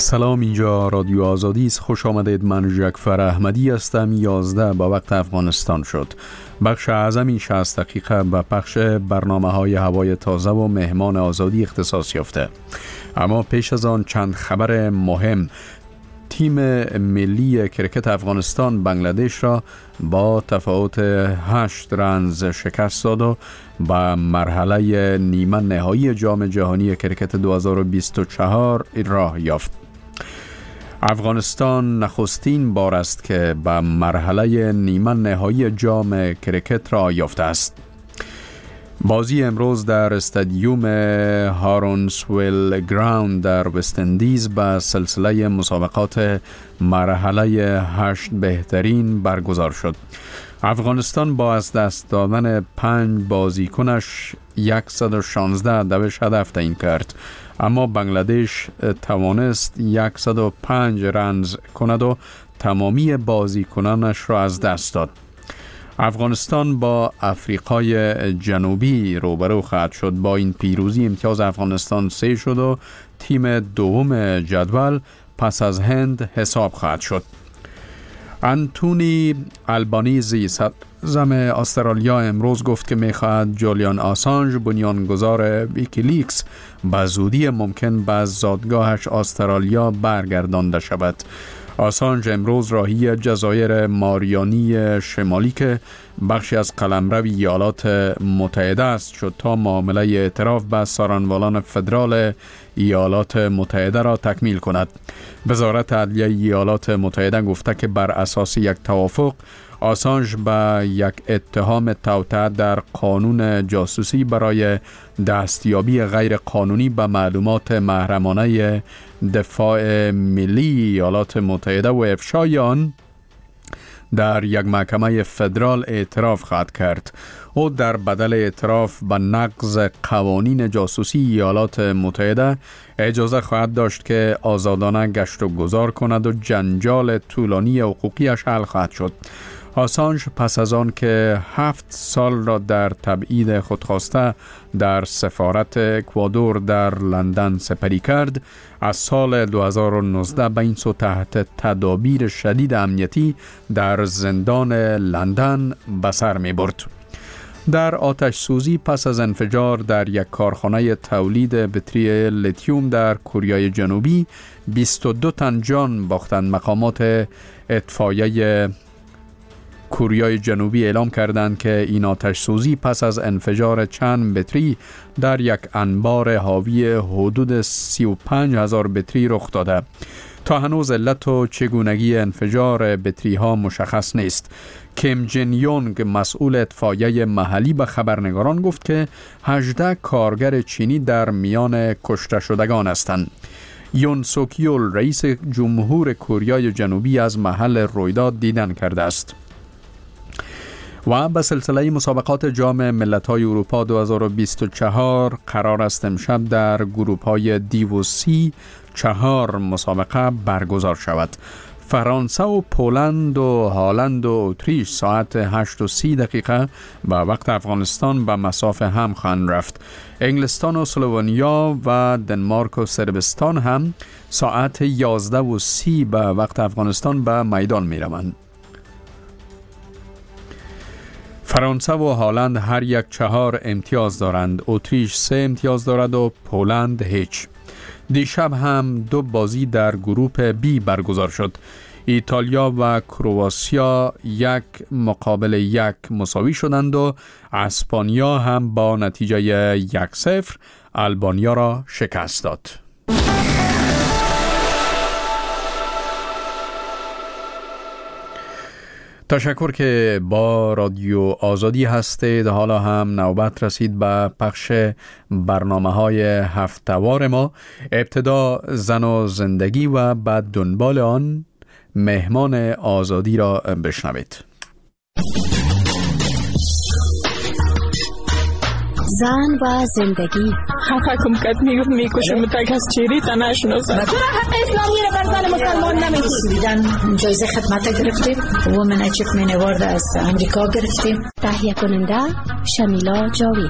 سلام، اینجا رادیو آزادی است. خوش آمدید. من جعفر احمدی هستم. 11 با وقت افغانستان شد. بخش اعظمی 60 دقیقه به پخش برنامه‌های هوای تازه و مهمان آزادی اختصاص یافته. اما پیش از آن چند خبر مهم. تیم ملی کرکت افغانستان بنگلادش را با تفاوت 8 رنز شکست داد و به مرحله نیمه نهایی جام جهانی کرکت 2024 راه یافت. افغانستان نخستین بار است که به مرحله نیمه نهایی جام کرکت را یافته است. بازی امروز در استادیوم هارونسویل گراوند در وست اندیز به سلسله مسابقات مرحله 8 بهترین برگزار شد. افغانستان با از دست دادن 5 بازیکنش 116 دوش هدف تعیین کرد، اما بنگلادش توانست 105 رنز کند و تمامی بازیکنانش را از دست داد. افغانستان با آفریقای جنوبی روبرو خواهد شد. با این پیروزی امتیاز افغانستان 3 شد و تیم دوم جدول پس از هند حساب خواهد شد. آنتونی آلبانیزی صدراعظم استرالیا امروز گفت که می‌خواهد جولیان آسانژ بنیانگذار ویکیلیکس به زودی ممکن به زادگاهش استرالیا برگردانده شود. آسانژ امروز راهی جزایر ماریانی شمالی که بخشی از قلمرو ایالات متحده است شد تا معامله اعتراف به سارنوالان فدرال ایالات متحده را تکمیل کند. وزارت عدلیه ایالات متحده گفته که بر اساس یک توافق آسانژ به یک اتهام توطئه در قانون جاسوسی برای دستیابی غیر قانونی به معلومات محرمانه دفاع ملی ایالات متحده و افشای آن در یک محکمه فدرال اعتراف خواهد کرد. او در بدل اعتراف به نقض قوانین جاسوسی ایالات متحده اجازه خواهد داشت که آزادانه گشت و گذار کند و جنجال طولانی حقوقیش حل خواهد شد. آسانژ پس از آن که 7 سال را در تبعید خودخواسته در سفارت اکوادور در لندن سپری کرد، از سال 2019 به این سو تحت تدابیر شدید امنیتی در زندان لندن به سر می برد. در آتش سوزی پس از انفجار در یک کارخانه تولید بطری لیتیوم در کره جنوبی 22 تن جان باختند. مقامات اطفائیه کره جنوبی اعلام کردند که این آتش سوزی پس از انفجار چند بطری در یک انبار حاوی حدود 35,000 بطری رخ داده. تا هنوز علت و چگونگی انفجار بطری ها مشخص نیست. کیم جن یونگ مسئول اطفائیه محلی به خبرنگاران گفت که 18 کارگر چینی در میان کشته شدگان هستند. یون سوک یول رئیس جمهور کره جنوبی از محل رویداد دیدن کرده است. و به سلسله مسابقات جام ملت‌های اروپا 2024 قرار است امشب در گروه‌های دی و سی 4 مسابقه برگزار شود. فرانسه و پولند و هالند و اتریش ساعت 8:30 به وقت افغانستان به مسافه هم خواهند رفت. انگلستان و اسلوونیا و دنمارک و صربستان هم ساعت 11:30 به وقت افغانستان به میدان می روند. فرانسه و هالند هر یک 4 امتیاز دارند. اتریش 3 امتیاز دارد و پولند هیچ. دیشب هم 2 بازی در گروپ بی برگزار شد. ایتالیا و کرواسیا 1-1 مساوی شدند و اسپانیا هم با نتیجه 1-0 آلبانیا را شکست داد. تشکر که با رادیو آزادی هستید. حالا هم نوبت رسید به پخش برنامه‌های هفته‌وار ما. ابتدا زن و زندگی و بعد دنبال آن مهمان آزادی را بشنوید. زن و زندگی. خفه کم کت میکشم تک از چیری تا نشناسم. چرا حق اسلامی را بر زن مسلمان نمیدید؟ جایزه خدمت گرفتیم. وومن اچیومنت اوارد از امریکا گرفتیم. تهیه کننده شمیلا جاوید.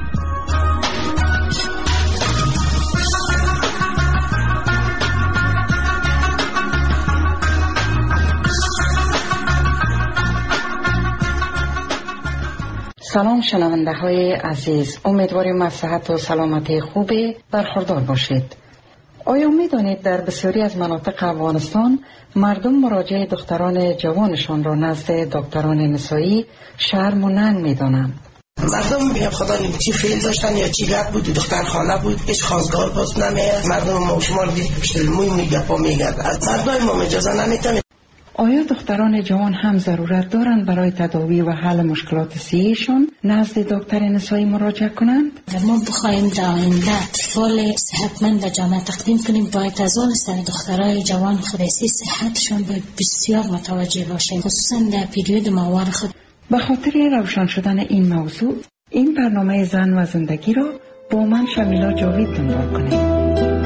سلام شنونده های عزیز، امیدواریم از صحت و سلامتی خوبی برخوردار باشید. آیا می‌دانید در بسیاری از مناطق افغانستان مردم مراجعه دختران جوانشان را نزد دکتران نسایی شرم و ننگ می‌دانند؟ مردم میگن خدا این چی فیل داشتن یا چی گپ بود، دختر خانه بود، هیچ خواستگار باز نمیاد. مردم ما شما دید پشت موی میگپا میگرد، از مردم ما اجازه نمیتن. آیا دختران جوان هم ضرورت دارند برای تداوی و حل مشکلات صحیشان نزد دکتر نسایی مراجعه کنند؟ ما بخوایم در آینده اطفال صحتمند و جامعه تقدیم کنیم، باید از آن سر دخترای جوان خودسی صحتشان بسیار متوجه باشیم، خصوصا در پیریود ماهوار خود. به خاطر روشن شدن این موضوع، این برنامه زن و زندگی را با من شمیلا جاوید دنبال کنید.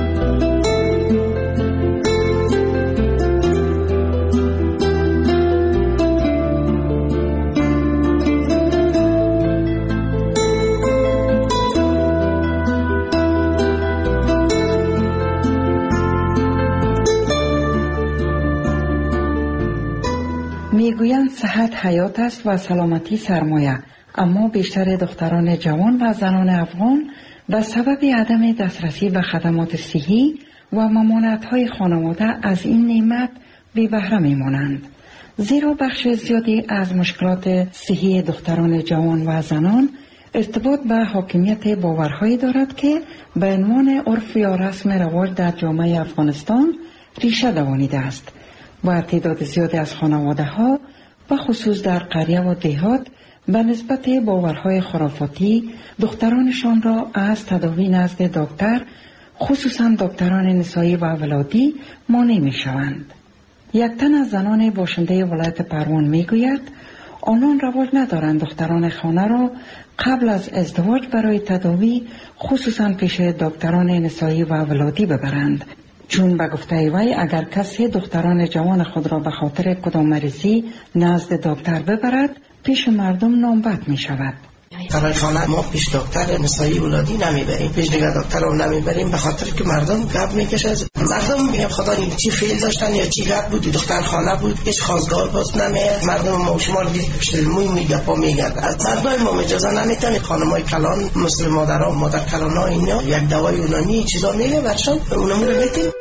میگویند صحت حیات است و سلامتی سرمایه، اما بیشتر دختران جوان و زنان افغان به سبب عدم دسترسی به خدمات صحی و ممانعت‌های خانواده از این نعمت بی بهره میمانند، زیرا بخش زیادی از مشکلات صحی دختران جوان و زنان ارتباط به حاکمیت باورهایی دارد که به عنوان عرف یا رسم رواج در جامعه افغانستان ریشه دوانیده است و تعداد زیادی از خانواده ها و خصوص در قریه و دیهات به نسبت باورهای خرافاتی دخترانشان را از تداوی نزد دکتر، خصوصا دکتران نسایی و ولادی، مانع می شوند. یک تن از زنان باشنده ولایت پروان می گوید آنان رواج ندارند دختران خانه را قبل از ازدواج برای تداوی خصوصا پیش دکتران نسایی و ولادی ببرند، چون به گفته وی اگر کسی دختران جوان خود را به خاطر کدام مریضی نزد دکتر ببرد پیش مردم نامبد می شود. در خانه ما پیش دکتر نسایی ولادی نمیبریم، پیش دیگر دکتر رو نمیبریم، به خاطر که مردم گپ میکشه. مردم میگن خدا این چی فیل داشتن یا چی گپ بود، دختر خانه بود، هیچ خواستگار باز نمیاد. مردم ما شما دید پشت موی میگپا میگرد، از مردم ما اجازه نمیتن. خانمای کلان مثل مادر کلانا اینا یک دوای یونانی چیزا میگه برشان اونمون رو میتیم.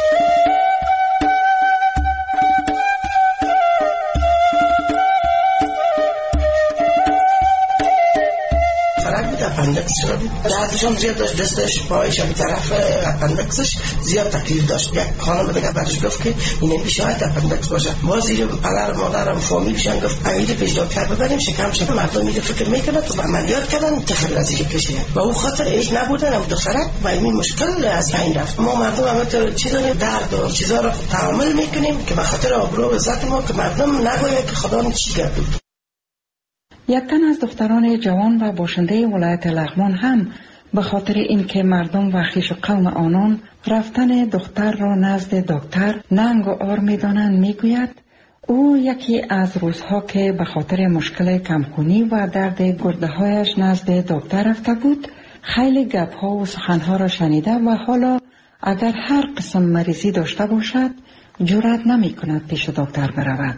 اپندکس شده بود، دردشان زیاد داشت، دستش پایش به طرف اپندکسش زیاد تکلیف داشت. یک خانم دیگه برش گفت که این شاید اپندکس باشه. باز زیر پدر مادرم فامیلشان گفت امید پیش دکتر ببریم شکم شد. مردم میگه فکر میکنه تو عملیات کردن تخیل از اینکه کشه و او خاطر ایش نبودن هم دخترک و این مشکل از این رفت. ما مردم هم چیزا درد و چیزا رو تحمل میکنیم که به خاطر آبرو و عزت ما که مردم نگوید که خدا چی کرد. یک تن از دختران جوان و باشنده ولایت لغمان هم به خاطر اینکه مردم و خویش و قوم آنان رفتن دختر را نزد دکتر ننگ و عار می‌دانند میگوید او یکی از روزها که به خاطر مشکل کمخونی و درد گرده‌هایش نزد دکتر رفته بود، خیلی گپ‌ها و سخن‌ها را شنیده و حالا اگر هر قسم مریضی داشته باشد جرأت نمی‌کند پیش دکتر برود.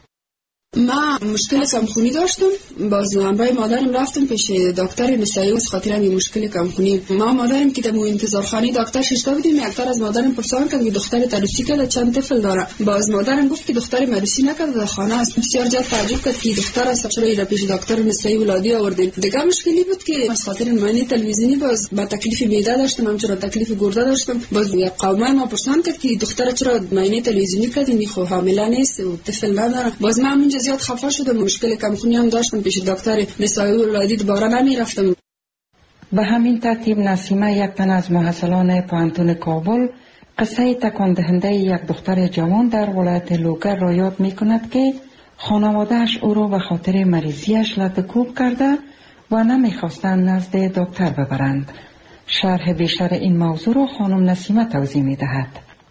ما مشکل کمخونی داشتم، باز همراه مادرم رفتم پیش دکتر نسایی از خاطر این مشکل کمخونی. ما مادرم که در انتظارخانه دکتر ششته بودیم، یک بار از مادرم پرسان کرد که دختر عروسی کرده چند طفل داره. باز مادرم گفت که دختر عروسی نکرده در خانه است. بسیار زیاد تعجب کرد که دختر است، چرا ایرا پیش دکتر نسایی ولادی آوردیم. دیگه مشکلی بود که از خاطر معاینه تلویزیونی باز با تکلیف معده داشتم، همچنین تکلیف گرده داشتم. باز یک قومه ما پرسان کرد که دختر چرا معاینه تلویزیونی کردین، میخو حامله نیست و طفل نداره. باز من اونجا زیاد خفه شدم، مشکل کمخونی هم داشتم، پیش دکتر نسایی ولادی دوباره نمیرفتم. به همین ترتیب نسیمه، یک تن از محصلان پوهنتون کابل، قصه تکان دهنده یک دختر جوان در ولایت لوگر را یاد می کند که خانواده‌اش او را به خاطر مریضیش لطکوب کرده و نمیخواستند نزد دکتر ببرند. شرح بیشتر این موضوع را خانم نسیمه توضیح می دهد.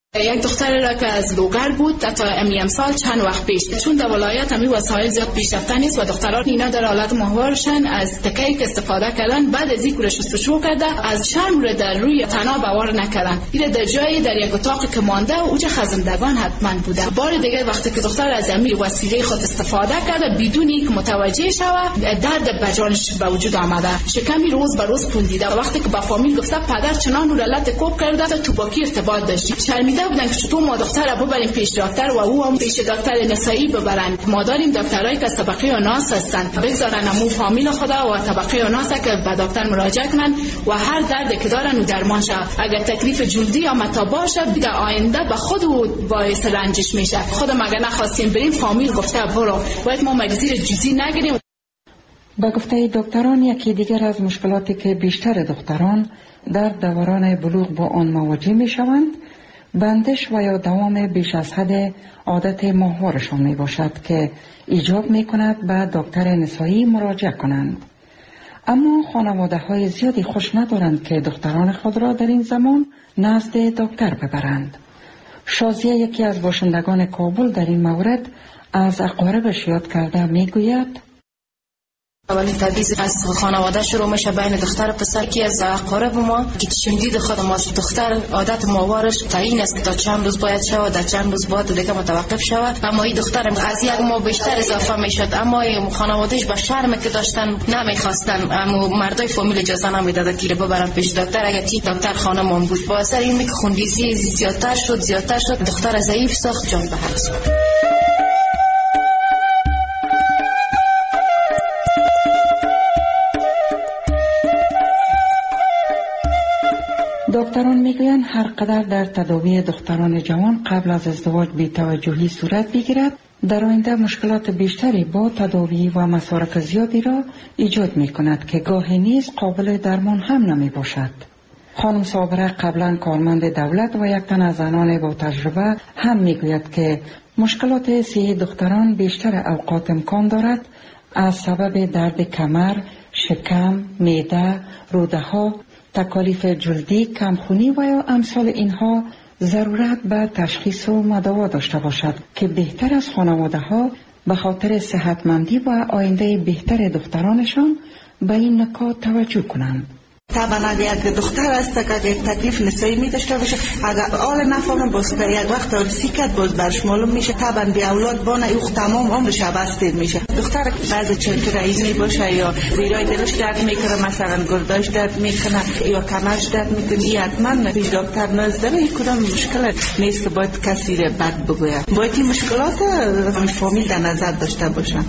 یک دختر را که از لوگر بود تا امسال چند وقت پیش، چون در ولایت همی وسایل زیاد پیشرفته نیست و دختران اینا در حالت ماهوارشن، از تکه‌ای که استفاده کردن بعد از اینکه شستشو کرده از شرم رو در روی تناب باور نکردن، این در جایی در یک اتاق که مانده و اوج خزندگان حتما بوده. بار دیگه وقتی که دختر از امیر وسیله خود استفاده کرده بدون اینکه متوجه شود، درد بجانش به وجود آمده، شکمی روز به روز پوندیده. وقتی که با فامیل گفته پدر چنان رو لالت کوب کرده تا توباکی ارتباط داشت، شرمیده بودن که چطور ما دختر رو ببریم پیش دکتر و او هم پیش دکتر نسایی ببرن. ما داریم دکترایی که از طبقه ناس هستن، بگذارن امو فامیل خدا و طبقه ناس که به دکتر مراجعه کنن و هر درد که دارن و درمان شه. اگر تکلیف جلدی یا متا باشه در آینده به خود باعث رنجش میشه. خود مگه نخواستیم بریم فامیل گفته برو، باید ما مگزیر جزئی نگیریم. با گفته دکتران یکی دیگر از مشکلاتی که بیشتر دختران در دوران بلوغ با آن مواجه می شوند بندش و یا دوام بیش از حد عادت ماهوارشان می باشد که ایجاب می کند به دکتر نسایی مراجعه کنند. اما خانواده های زیادی خوش ندارند که دختران خود را در این زمان نزد دکتر ببرند. شازیه یکی از باشندگان کابل در این مورد از اقاربش یاد کرده می گوید اولین تبعیض از خانواده شروع میشه بین دختر و پسر. که از اقارب ما که شنیدید خود ما دختر عادت ماهوارش تعیین است تا چند روز باید شود، در چند روز بعد دیگه متوقف شود، اما این دختر از یک ماه بیشتر اضافه میشد، اما خانوادهش با شرم که داشتن نمیخواستن، اما مردای فامیل اجازه نمیدادن که ببرن پیش دکتر. اگر تی دکتر خانم بود با اثر این که خونریزی زیادتر شد، دختر ضعیف ساخت، جان به هم شد. دکتران میگویند هر قدر در تداوی دختران جوان قبل از ازدواج بی‌توجهی صورت بگیرد، در آینده مشکلات بیشتری با تداوی و مسارک زیادی را ایجاد می کند که گاهی نیز قابل درمان هم نمی باشد. خانم صابره قبلا کارمند دولت و یک تن از زنان با تجربه هم میگوید که مشکلات صحی دختران بیشتر اوقات امکان دارد از سبب درد کمر، شکم، معده، روده ها، تکالیف جلدی، کمخونی و یا امثال اینها ضرورت به تشخیص و مداوا داشته باشد که بهتر از خانواده ها به خاطر صحتمندی و آینده بهتر دخترانشان به این نکات توجه کنند. طبعا اگر یک دختر است که یک تکلیف نسایی می داشته باشه، اگر آل نفهمه باز به یک وقت عروسی کرد باز برش معلوم میشه، طبعا بی اولاد بانه او تمام عمرش بستید میشه. دختر بعضی چرک رئیس می باشه یا زیرای دلش درد میکنه، مثلا گرداش درد میکنه یا کمرش درد میکنه، این حتما پیش دکتر نزدن. این کدام مشکل نیست که باید کسی را بد بگوید، باید این مشکلات فامیل در نظر داشته باشن.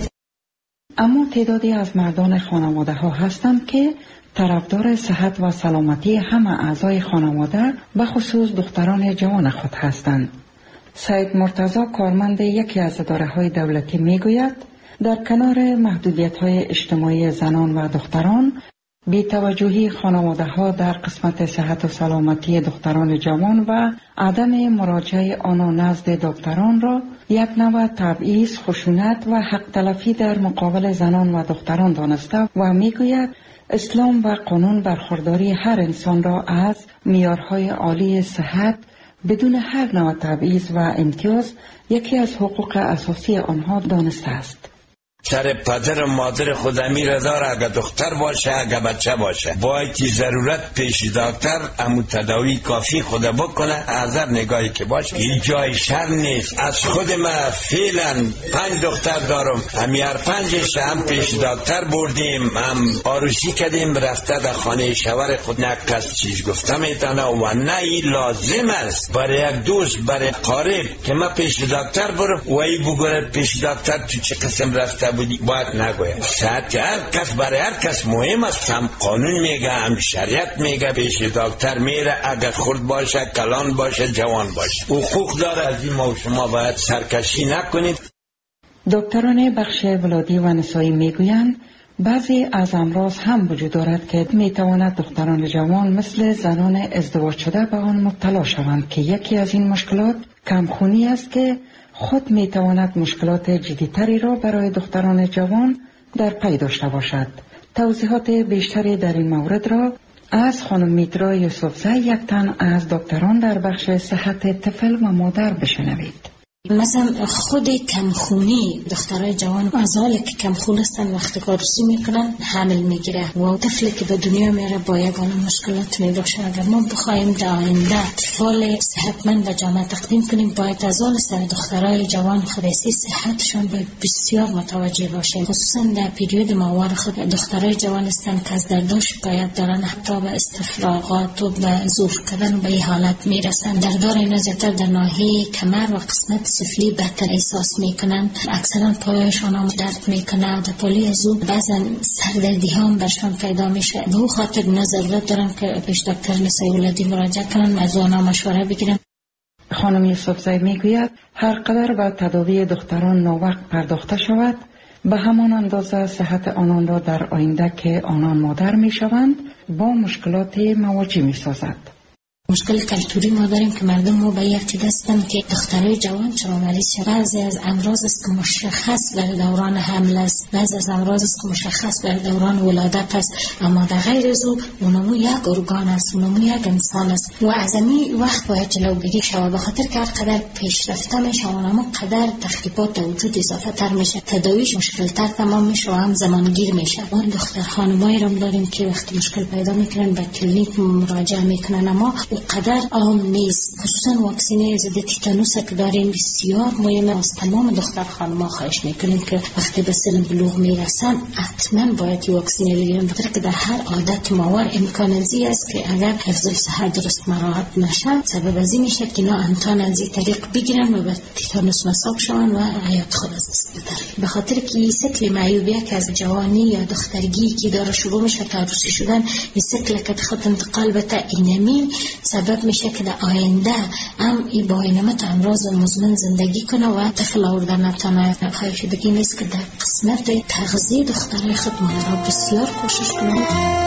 اما تعدادی از مردان خانواده ها هستند که طرفدار صحت و سلامتی همه اعضای خانواده به خصوص دختران جوان خود هستند. سید مرتضی کارمند یکی از اداره‌های دولتی میگوید در کنار محدودیت‌های اجتماعی زنان و دختران، بی‌توجهی خانواده‌ها در قسمت صحت و سلامتی دختران جوان و عدم مراجعه آنها نزد دکتران را یک نوع تبعیض، خشونت و حق تلفی در مقابل زنان و دختران دانسته و میگوید اسلام و قانون برخورداری هر انسان را از معیارهای عالی صحت بدون هر نوع تبعیض و امتیاز یکی از حقوق اساسی آنها دانسته است. سر پدر و مادر خود امیر داره، اگر دختر باشه اگر بچه باشه باید ضرورت پیش دکتر امو تداوی کافی خود بکنه. از هر نگاهی که باشه این جای شر نیست. از خود ما فعلا 5 دختر دارم، همی هر 5 هم پیش دکتر بردیم، هم آروسی کردیم، رفته در خانه شوهر خود نه کس چیز گفته میتونه و نه این لازم است برای یک دوست برای قارب که ما پیش دکتر برو و ای بگوره پیش دکتر تو چه قسم رفته بودی، باید نگوید. صحت هر کس برای هر کس مهم است، هم قانون میگه هم شریعت میگه پیش دکتر میره، اگر خرد باشه کلان باشه جوان باشه حقوق داره. از این ما و شما باید سرکشی نکنید. دکتران بخش ولادی و نسایی میگویند بعضی از امراض هم وجود دارد که میتواند دختران جوان مثل زنان ازدواج شده به آن مبتلا شوند که یکی از این مشکلات کمخونی است که خود میتواند مشکلات جدیتری را برای دختران جوان در پی داشته باشد. توضیحات بیشتری در این مورد را از خانم میترا یوسفزی یک تن از دکتران در بخش صحت طفل و مادر بشنوید. مثلا خود کمخونی دخترای جوان از حالی که کمخون هستن وقتی کارسی میکنن حمل میگیره و طفلی که به دنیا میره با یگانه مشکلات میباشه. اگر ما بخوایم در آینده اطفال صحتمند به جامعه تقدیم کنیم باید از حال سر دخترای جوان خودسی صحتشان به بسیار متوجه باشیم، خصوصا در پیریود ماوار خود دخترای جوان هستن که از درداش شکایت دارن، حتی به استفراغات و به ظروف کردن و به این حالت میرسن. دردار اینا زیادتر در ناحیه کمر و قسمت سفلی بهتر احساس میکنن، اکثرا پایشان هم درد میکنه، در پالی از او بعضا سردردی هم برشان پیدا میشه. به او خاطر اینا ضرورت دارن که پیش دکتر نسای ولادی مراجعه کنن، از اونا مشوره بگیرن. خانم یوسفزی میگوید هر قدر به تداوی دختران ناوقت پرداخته شود به همان اندازه صحت آنان را در آینده که آنان مادر میشوند با مشکلات مواجه میسازد. مشکل کلتوری ما داریم که مردم ما به یک عقیده هستند که دخترای جوان چرا مریض شده. بعضی از امراض است که مشخص برای دوران حمل است، بعضی از امراض است که مشخص برای دوران ولادت است، اما در غیر از او اونمو یک ارگان است، اونمو یک انسان است و از این وقت باید جلوگیری شود. به خاطر که هر قدر پیشرفته میشه اونمو قدر تخریبات وجود اضافه تر میشه، تداویش مشکل تر تمام میشه و هم زمانگیر میشه. ما دختر خانمایی رو داریم که وقتی مشکل پیدا میکنن به کلینیک مراجعه میکنن، اما قدر عام نیست. خصوصا واکسینه ضد تیتانوس که داریم بسیار مهمه. از تمام دختر خانم‌ها خواهش میکنیم که وقتی به سن بلوغ میرسن حتما باید واکسینه بگیرن، بخاطر که در هر عادت ماور امکان زی است که اگر حفظ الصحه درست مراعات نشه سبب از این میشه که اینا امتحان از این طریق بگیرن و به تیتانوس مصاب شون و حیات خود از دست بدن. به خاطر که این سیکل معیوبیه که از جوانی یا دخترگی که داره شروع میشه تا عروسی شدن، این سیکل که خط انتقال به اینمی سبب میشه که در آینده هم این با اینمت امراض مزمن زندگی کنه و طفل آوردن نتانه. خواهش دیگه نیست که در قسمت تغذیه دخترای خود مادرها بسیار کوشش کنه.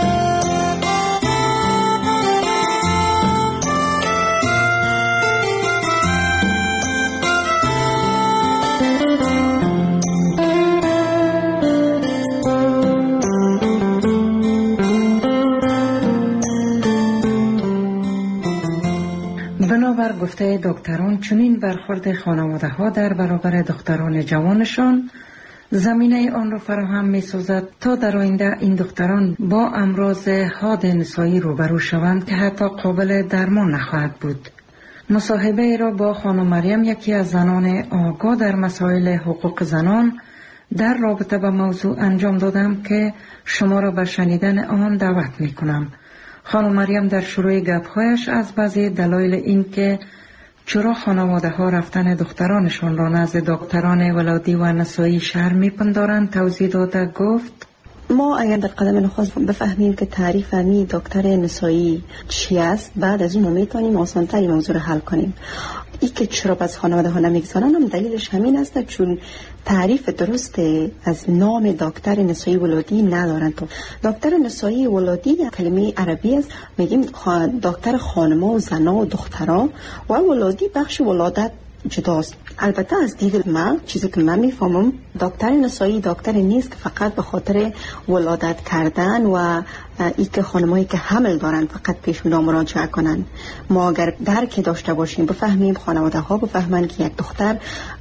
بنابر گفته دکتران چنین برخورد خانواده ها در برابر دختران جوانشان زمینه آن را فراهم می سازد تا در آینده این دختران با امراض حاد نسایی روبرو شوند که حتی قابل درمان نخواهد بود. مصاحبه را با خانم مریم، یکی از زنان آگاه در مسائل حقوق زنان، در رابطه با موضوع انجام دادم که شما را به شنیدن آن دعوت می کنم. خانم مریم در شروع گپ‌هایش از بعضی دلایل این که چرا خانواده ها رفتن دخترانشان را نزد دکتران ولادی و نسایی شرم می‌پندارند توضیح داده گفت: ما اگر در قدم نخست بفهمیم که تعریف می دکتر نسایی چی است، بعد از اون میتونیم آسان‌تر موضوع رو حل کنیم. ای که چرا باز خانواده ها نمیگذارن هم دلیلش همین است چون تعریف درست از نام دکتر نسایی ولادی ندارن. تو دکتر نسایی ولادی کلمه عربی است، میگیم دکتر خانما و زنا و دختران و ولادی بخش ولادت جداست. البته از دید من چیزی که من میفهمم دکتر نسایی دکتر نیست که فقط به خاطر ولادت کردن و ای که خانمایی که حمل دارن فقط پیش اونا مراجعه کنن. ما اگر درک داشته باشیم بفهمیم، خانواده ها بفهمن که یک دختر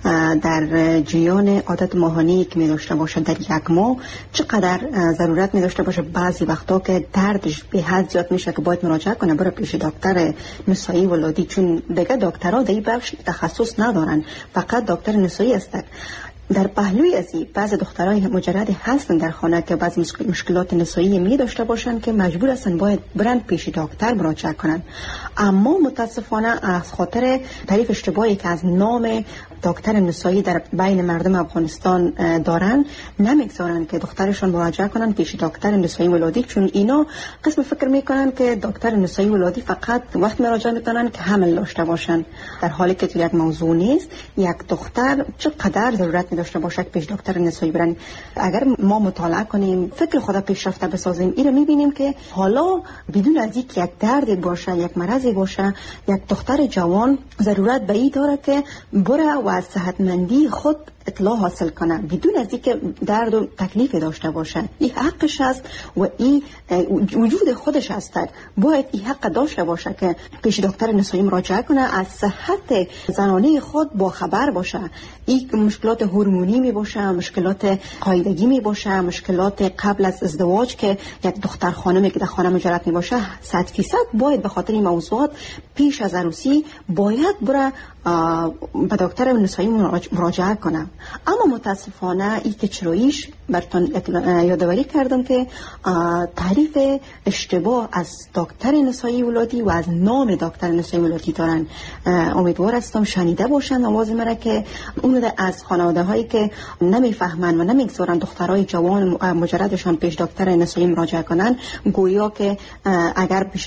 در جریان عادت ماهانه‌ای که می داشته باشه در یک ماه چقدر ضرورت می داشته باشه، بعضی وقتا که دردش به حد زیاد میشه که باید مراجعه کنه بره پیش دکتر نسایی ولادی، چون دیگه دکترها در این بخش تخصص ندارن، فقط دکتر نسایی هستن. در پهلوی از این بعض دخترای مجرد هستن در خانه که بعض مشکلات نسایی می داشته باشن که مجبور هستن باید برن پیش دکتر مراجعه کنن. اما متاسفانه از خاطر تعریف اشتباهی که از نام دکتر نسایی در بین مردم افغانستان دارن نمیگذارن که دخترشون مراجعه کنن پیش دکتر نسایی ولادی، چون اینا قسم فکر میکنن که دکتر نسایی ولادی فقط وقت مراجعه میکنن که حمل داشته باشن، در حالی که تو یک موضوع نیست. یک دختر چقدر ضرورت داشته باشه که پیش دکتر نسایی برن. اگر ما مطالعه کنیم، فکر خدا پیشرفته بسازیم، این رو میبینیم که حالا بدون از اینکه یک درد باشه، یک مرضی باشه، یک دختر جوان ضرورت به این داره که بره و از صحتمندی خود اطلاع حاصل کنه بدون از اینکه درد و تکلیف داشته باشه. این حقش است و این وجود خودش است. باید این حق داشته باشه که پیش دکتر نسایی مراجعه کنه، از صحت زنانه خود با خبر باشه. این مشکلات هورمونی می باشه، مشکلات قاعدگی می باشه، مشکلات قبل از ازدواج که یک دختر خانمی که در خانه مجرد می باشه 100% باید به خاطر این موضوعات پیش از عروسی باید بره به دکتر نسایی مراجعه کنم. اما متاسفانه این که چراییش براتون یادآوری کردم که تعریف اشتباه از دکتر نسایی ولادی و از نام دکتر نسایی ولادی دارن. امیدوار هستم شنیده باشن آواز مرا که اون از خانواده هایی که نمیفهمن و نمیگذارن دخترای جوان مجردشان پیش دکتر نسایی مراجعه کنن، گویا که اگر پیش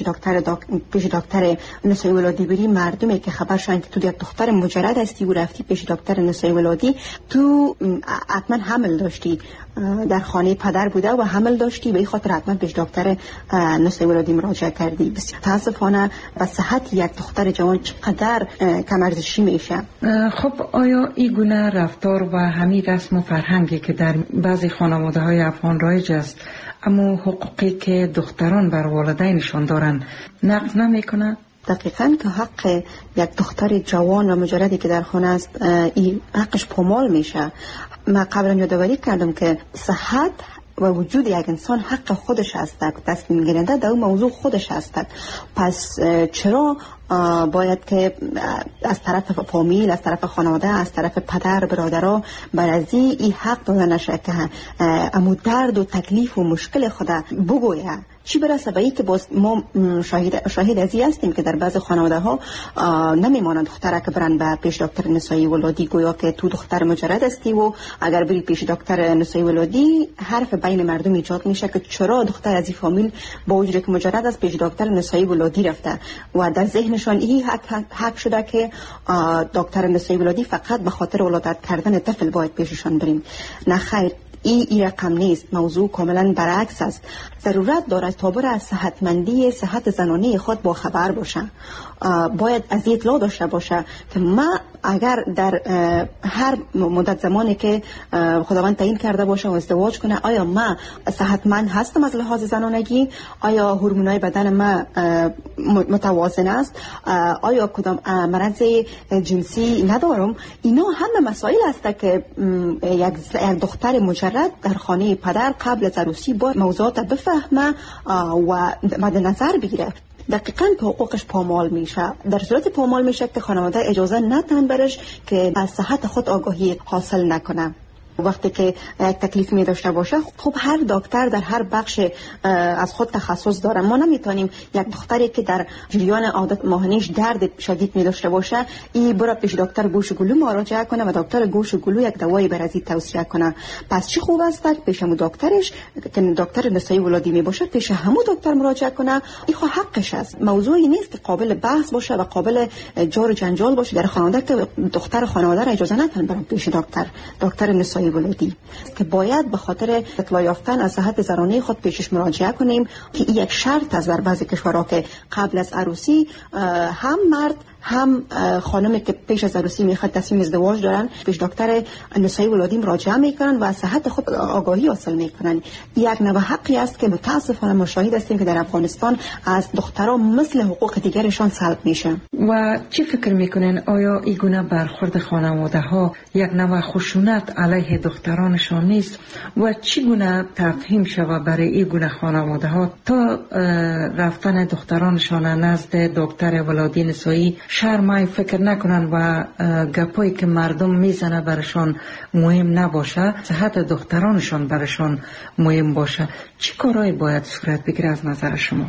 دکتر نسایی ولادی بری، مردمی که خبرشن که تو یک دختر مجرد هستی و رفتی پیش دکتر نسایی ولادی، تو حتما حمل داشتی، در خانه پدر بوده و حمل داشتی، به این خاطر حتما پیش دکتر نسایی ولادی مراجعه کردی. بسیار متاسفانه و صحت یک دختر جوان چقدر کم ارزشی میشه. خب آیا این گونه رفتار و همین رسم و فرهنگی که در بعضی خانواده های افغان رایج است، اما حقوقی که دختران بر والدینشان دارن نقض نمیکنه؟ دقیقاً که حق یک دختر جوان و مجردی که در خانه است این حقش پامال میشه. من قبلا یادآوری کردم که صحت و وجود یک انسان حق خودش است، تصمیم گیرنده در اون موضوع خودش است. پس چرا باید که از طرف فامیل، از طرف خانواده، از طرف پدر برادرها برازی این حق داده نشه که امو درد و تکلیف و مشکل خود بگویه؟ چی برسه به این که باز ما شاهد ازی هستیم که در بعض خانواده ها نمیمانند دختره که برن به پیش دکتر نسایی ولادی، گویا که تو دختر مجرد هستی و اگر بری پیش دکتر نسایی ولادی حرف بین مردم ایجاد میشه که چرا دختر از این فامیل با وجودی که مجرد است پیش دکتر نسایی ولادی رفته و در ذهنشان این حق شده که دکتر نسایی ولادی فقط به خاطر ولادت کردن طفل باید پیششان بریم. نه خیر، این رقم نیست. موضوع کاملا برعکس است. ضرورت دارد تا بر از صحت زنانه خود با خبر باشه. باید از اطلاع داشته باشه که ما اگر در هر مدت زمانی که خداوند تعیین کرده باشه و ازدواج کنه، آیا ما صحتمند هستم از لحاظ زنانگی؟ آیا هورمونای بدن ما متوازن است؟ آیا کدام مرض جنسی ندارم؟ اینا همه مسائل است که یک دختر مجرد در خانه پدر قبل از عروسی با موضوعات بفهمه و مد نظر بگیره. دقیقاً که حقوقش پامال میشه. در صورت پامال میشه که خانواده اجازه ندن برش که از صحت خود آگاهی حاصل نکنه. وقتی که یک تکلیف می داشته باشه، خب هر دکتر در هر بخش از خود تخصص داره. ما نمیتونیم یک دختری که در جریان عادت ماهانه‌اش درد شدید می داشته باشه این بره پیش دکتر گوش و گلو مراجعه کنه و دکتر گوش و گلو یک دوای برازی توصیه کنه. پس چه خوب است پیش همون دکترش که دکتر نسایی ولادی می باشه پیش همون دکتر مراجعه کنه. این خو حقش است. موضوعی نیست که قابل بحث باشه و قابل جار و جنجال باشه در خانواده که دختر خانواده را اجازه ندن بره پیش دکتر نسایی ولادی، که باید به خاطر اطلاع یافتن از صحت زنانه خود پیشش مراجعه کنیم که این یک شرط است در بعضی کشورها که قبل از عروسی هم مرد هم خانمی که پیش از عروسی میخواد تصمیم ازدواج دارن پیش دکتر نسایی ولادی مراجعه میکنن و از صحت خود آگاهی حاصل میکنن. یک نوع حقی است که متاسفانه ما شاهد هستیم که در افغانستان از دختران مثل حقوق دیگرشان سلب میشه. و چی فکر میکنین آیا این گونه برخورد خانواده ها یک نوع خشونت علیه دخترانشان نیست و چی گونه تفهیم شود برای این گونه خانواده ها تا رفتن دخترانشان نزد دکتر ولادی نسایی شرمای فکر نکنن و گپایی که مردم میزنه برشان مهم نباشه، صحت دخترانشان برشان مهم باشه؟ چی کارهایی باید صورت بگیره از نظر شما؟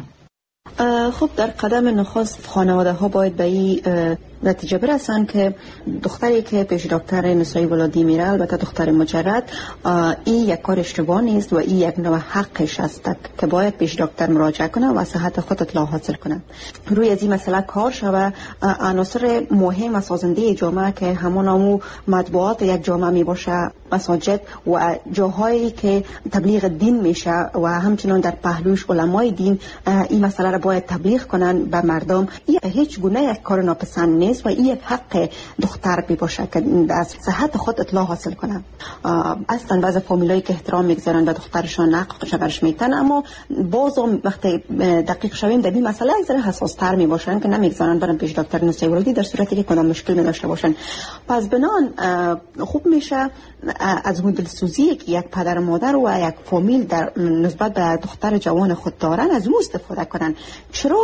خب در قدم نخست خانواده ها باید به این نتیجه برسن که دختری که پیش دکتر نسایی ولادی میره، البته دختر مجرد، این یک کار اشتباه نیست و این یک نوع حقش است که باید پیش دکتر مراجعه کنه و صحت خود اطلاع حاصل کنه. روی از این مسئله کار شوه. عناصر مهم و سازنده جامعه که همون مطبوعات یک جامعه می باشه، مساجد و جاهایی که تبلیغ دین میشه و همچنان در پهلوش علمای دین این مسئله را باید تبلیغ کنن به مردم. این هیچ گونه یک کار ناپسند نیست نیست و این یک حق دختر باشه که از صحت خود اطلاع حاصل کنه. اصلا بعضی فامیلایی که احترام میگذارن به دخترشان نقش برش میتن، اما باز وقتی دقیق شویم در این مسئله از حساس تر میباشن که نمیگذارن برن پیش دکتر نسایی ولادی در صورتی که کدام مشکل می داشته باشن. پس بنان خوب میشه از اون دلسوزی که یک پدر و مادر و یک فامیل در نسبت به دختر جوان خود دارن از اون استفاده کنن. چرا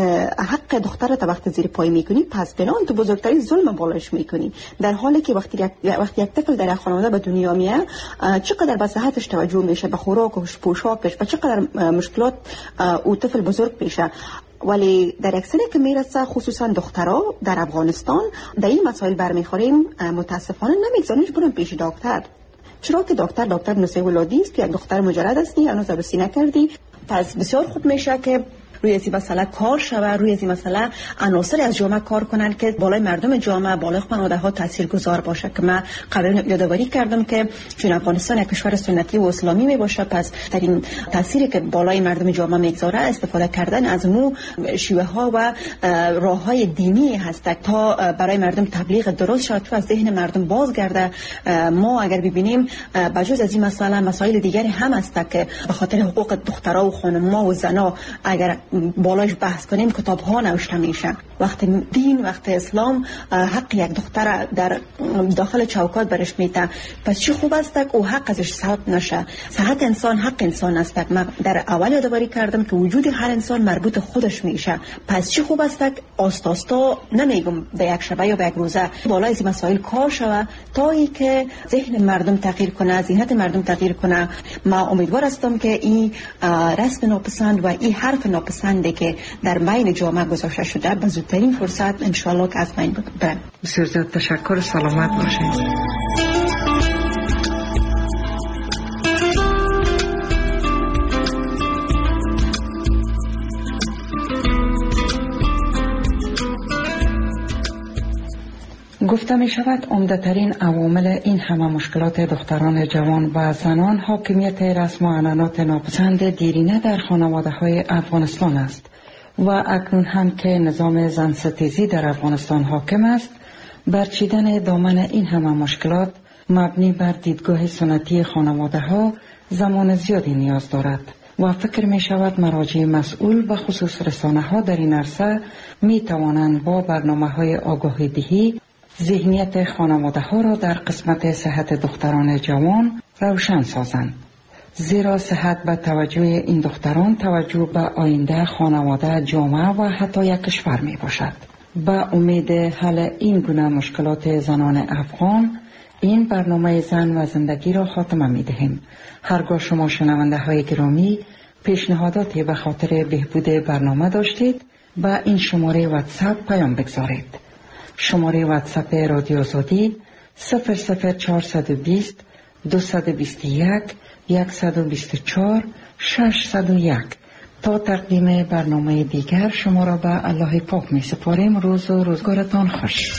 حق دختر تا وقت زیر پای میکنی، پس بنان تو بزرگترین ظلم بالایش میکنی، در حالی که وقتی یک طفل در خانواده به دنیا میاد چقدر به صحتش توجه میشه، به خوراکش، پوشاکش، و چقدر مشکلات او طفل بزرگ میشه. ولی در یک سنی که میرسه خصوصا دخترها در افغانستان در این مسائل برمیخوریم، متاسفانه نمیگذارنش برن پیش دکتر. چرا که دکتر نسایی ولادی است که یک دختر مجرد هستی، هنوز عروسی نکردی. پس بسیار خوب میشه که روی این مسئله کار شوه، روی این مسئله عناصر از جامعه کار کنن که بالای مردم جامعه، بالای خانواده ها تاثیرگذار باشه. که من قبلا یادآوری کردم که چون افغانستان یک کشور سنتی و اسلامی می باشه، پس در این تاثیری که بالای مردم جامعه میگذاره استفاده کردن از مو شیوه ها و راه های دینی هست تا برای مردم تبلیغ درست شد و از ذهن مردم بازگرده. ما اگر ببینیم بجز از این مسئله مسائل دیگری هم هست که به خاطر حقوق دخترها و خانم‌ها و زنها اگر بالاش بحث کنیم کتاب ها نوشته میشه. وقتی دین، وقتی اسلام حق یک دختر در داخل چوکات برش میده، پس چی خوب است که او حق ازش سلب نشه. صحت انسان حق انسان است. من در اول یادآوری کردم که وجود هر انسان مربوط خودش میشه. پس چی خوب است که آستاستا نمیگم در یک شبه یا به یک روزه بالای از مسائل کار شوه تا ای که ذهن مردم تغییر کنه، ذهنیت مردم تغییر کنه. من امیدوار هستم که این رسم ناپسند و این حرف ناپسند که در بین جامعه گذاشته شده به زودترین فرصت انشالله که از بین بره. بسیار زیاد تشکر، سلامت باشید. گفته می شود عمده‌ترین عوامل این همه مشکلات دختران جوان و زنان حاکمیت رسم و عنعنات ناپسند دیرینه در خانواده های افغانستان است و اکنون هم که نظام زنستیزی در افغانستان حاکم است، برچیدن دامن این همه مشکلات مبنی بر دیدگاه سنتی خانواده ها زمان زیادی نیاز دارد و فکر می شود مراجع مسئول و خصوص رسانه ها در این عرصه می توانند با برنامه های آگاهی دهی ذهنیت خانواده ها را در قسمت صحت دختران جوان روشن سازند. زیرا صحت به توجه این دختران توجه به آینده خانواده، جامعه و حتی یک کشور می باشد. با امید حل این گونه مشکلات زنان افغان این برنامه زن و زندگی را خاتمه می دهیم. هرگاه شما شنونده های گرامی پیشنهاداتی به خاطر بهبود برنامه داشتید با این شماره واتساپ پیام بگذارید. شماره واتساپ رادیو آزادی 00420 221 124 601. تا تقدیم برنامه دیگر شما را به الله پاک می سپاریم. روز و روزگارتان خوش.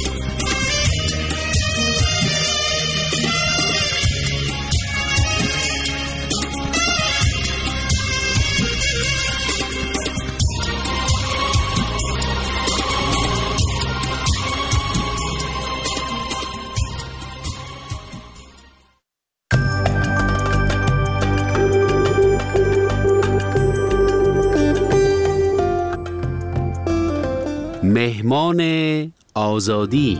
مهمان آزادی.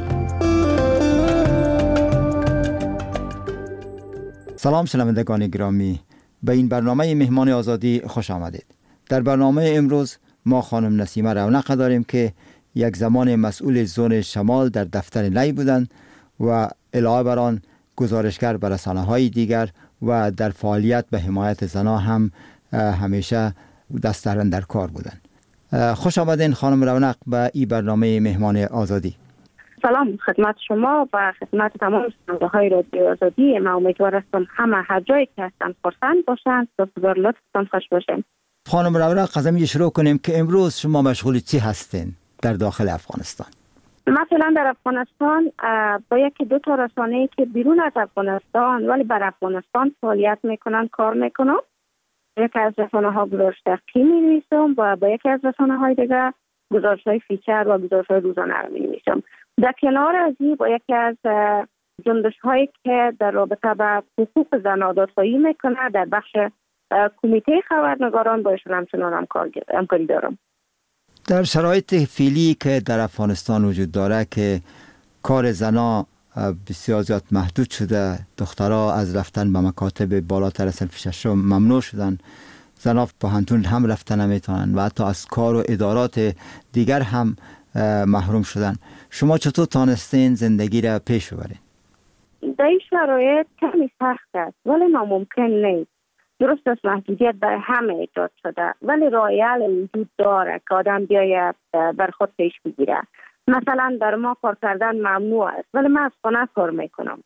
سلام شنوندگان گرامی، به این برنامه مهمان آزادی خوش آمدید. در برنامه امروز ما خانم نسیمه رونق داریم که یک زمان مسئول زون شمال در دفتر نی بودند و علاوه بر آن گزارشگر به رسانه‌های دیگر و در فعالیت به حمایت زنان هم همیشه دست در کار بودند. خوش آمدین خانم رونق به این برنامه مهمان آزادی. سلام خدمت شما و خدمت تمام شنونده های رادیو آزادی. من امیدوار هستم همه هر جایی که هستن خرسند باشن، سپاسگزار لطفتان خوش باشین. خانم رونق از اینجا شروع کنیم که امروز شما مشغول چی هستین در داخل افغانستان؟ مثلا در افغانستان با یکی دو تا رسانه‌ای که بیرون از افغانستان ولی بر افغانستان فعالیت میکنن کار میکنم. یکی از رسانه‌ها گزارش تحقیقی می‌نویسم و با یکی از رسانه‌های دیگه گزارش‌های فیچر و گزارش‌های روزانه رو می‌نویسم. در کنار از این با یکی از جنبش‌هایی که در رابطه با حقوق زنان دادخواهی میکنه در بخش کمیته خبرنگاران با ایشون همچنان همکاری دارم. در شرایط فعلی که در افغانستان وجود داره که کار زنان بسیار زیاد محدود شده، دخترها از رفتن به مکاتب بالاتر از صنف ششم ممنوع شدن، زنان پوهنتون هم رفتن نمیتونن و حتی از کار و ادارات دیگر هم محروم شدن. شما چطور تانستین زندگی را پیش ببرین؟ در این شرایط کمی سخت است ولی ناممکن نیست. درست است محدودیت برای همه ایجاد شده ولی راه حل وجود داره که آدم بیاید بر خود پیش بگیره. مثلا در ما کار کردن ممنوع است ولی من از خانه کار میکنم.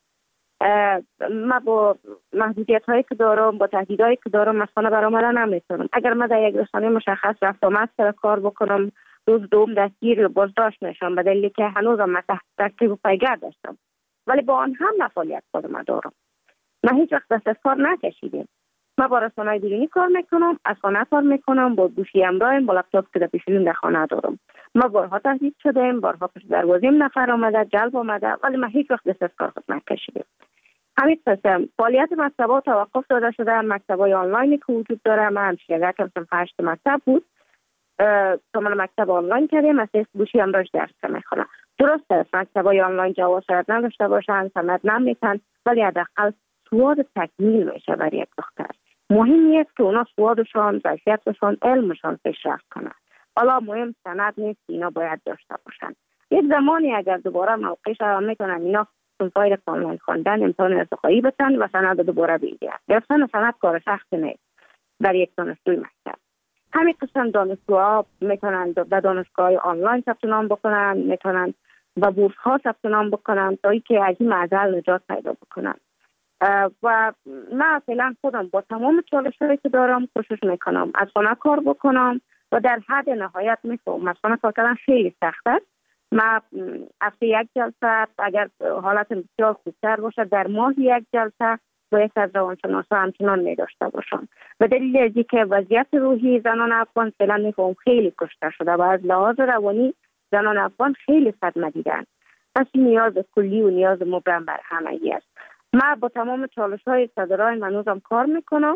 من با محدودیت هایی که دارم، با تهدیدهایی که دارم از خانه برآمدن نمیتونم. اگر من در یک رسانه مشخص رفت آمد سر کار بکنم، روز دوم دستگیر بازداشت میشم به دلیلی که هنوزم من تحت تعقیب و پیگرد داشتم. ولی با آن هم فعالیت خودم دارم. من هیچ وقت دست از کار نکشیدم. من با رسانه‌های بیرونی کار میکنم، از خانه کار میکنم، با گوشی همراهم، با لپتاپ که در پیشونیم در خانه دارم. ما بارها تهدید شدیم، بارها پشت دروازه‌ام نفر آمده، جلب آمده، ولی من هیچ وقت دست از کار خود نکشیدم. همین قسم فعالیت مکتب‌ها توقف داده شده. مکتب‌های آنلاینی که وجود داره، من همشیرگه کردم 8 مکتب بود. کاملا مکتب آنلاین کردیم، از گوشی همراهش درس میخونم. درست است مکتب‌های آنلاین جواز شاید نداشته باشن، سند نمیتن، ولی حداقل سواد تکمیل میشه برای یک دختر. مهم است که اونا سوادشان، ظرفیتشان، علمشان پیشرفت کنه. حالا مهم سند نیست، اینا باید داشته باشن. یک زمانی اگر دوباره موقعش هم میتونن اینا فایل آنلاین خواندن امتحان ارتقایی بتن و سند دوباره بگیرن. گرفتن سند کار سخت نیست برای یک دانشجوی مکتب. همین قسم دانشجوها میتونن در دانشگاه آنلاین ثبت نام بکنن، میتونن و بورس ها ثبت نام بکنن تا اینکه از این معضل نجات پیدا بکنن. و من فعلا خودم با تمام چالش‌هایی که دارم کوشش میکنم از خانه کار بکنم و در حد نهایت میفهمم از خانه کار کردن خیلی سخت است. من هفته یک جلسه اگر حالت بسیار خوبتر باشه در ماه یک جلسه با یک از روانشناسا همچنان می‌داشته باشم. به دلیل اینکه که وضعیت روحی زنان افغان فعلا میفهمم خیلی کشته شده و از لحاظ روانی زنان افغان خیلی صدمه دیدن. پس نیاز کلی و نیاز مبرم بر همگی است. من با تمام چالش‌های صدرای منوزم کار میکنم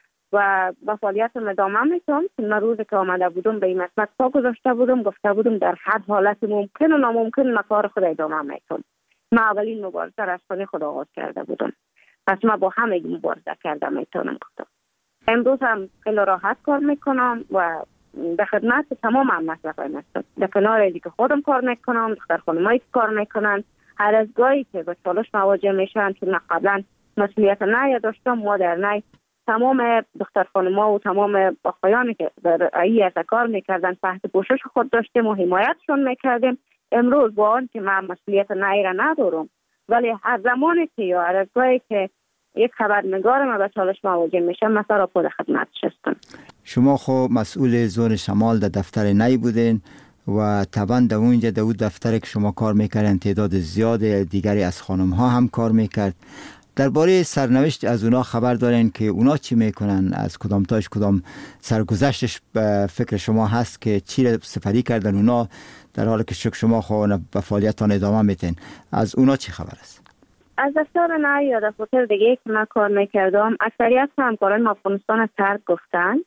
و با فعالیتم ادامه میدم. من روزی که آمده بودم به این مسئله پا گذاشته بودم، گفته بودم در هر حالت ممکن و ناممکن من کار خود ادامه میدم. من اولین مبارزه را از خانه خود آغاز کرده بودم. پس من با همه مبارزه کردم میتونم گفتم. امروز هم خیلی راحت کار میکنم و به خدمت تمام هم مسئله هستم. در کنار اینکه که خودم کار میکنم، دختر خانمایی که کار میکنن، هر از گاهی که با چالش مواجه میشن، چون قبلا مسئولیت نه داشتم، ما در نه تمام دختر خانم‌ها و تمام آقایانی که در این کار میکردن تحت پوشش خود داشتیم و حمایتشون میکردیم. امروز با آن که من مسئولیت نه را ندارم، ولی هر زمانی که یا هر از گاهی که یک خبرنگار ما به چالش مواجه میشه، من سر خود خدمتش هستم. شما خب مسئول زون شمال در دفتر نی بودین و طبعا در اونجا در اون دفتر که شما کار میکردن تعداد زیاد دیگری از خانم ها هم کار میکرد. درباره سرنوشت از اونا خبر دارین که اونا چی میکنن؟ از کدام تاش کدام سرگذشتش به فکر شما هست که چی را سپری کردن اونا در حالی که شما خود به فعالیتان ادامه میتین؟ از اونا چی خبر است؟ از دفتر نه یا دفتر دیگه که من کار میکردم اکثریت همکاران افغانستان ترک گفتن.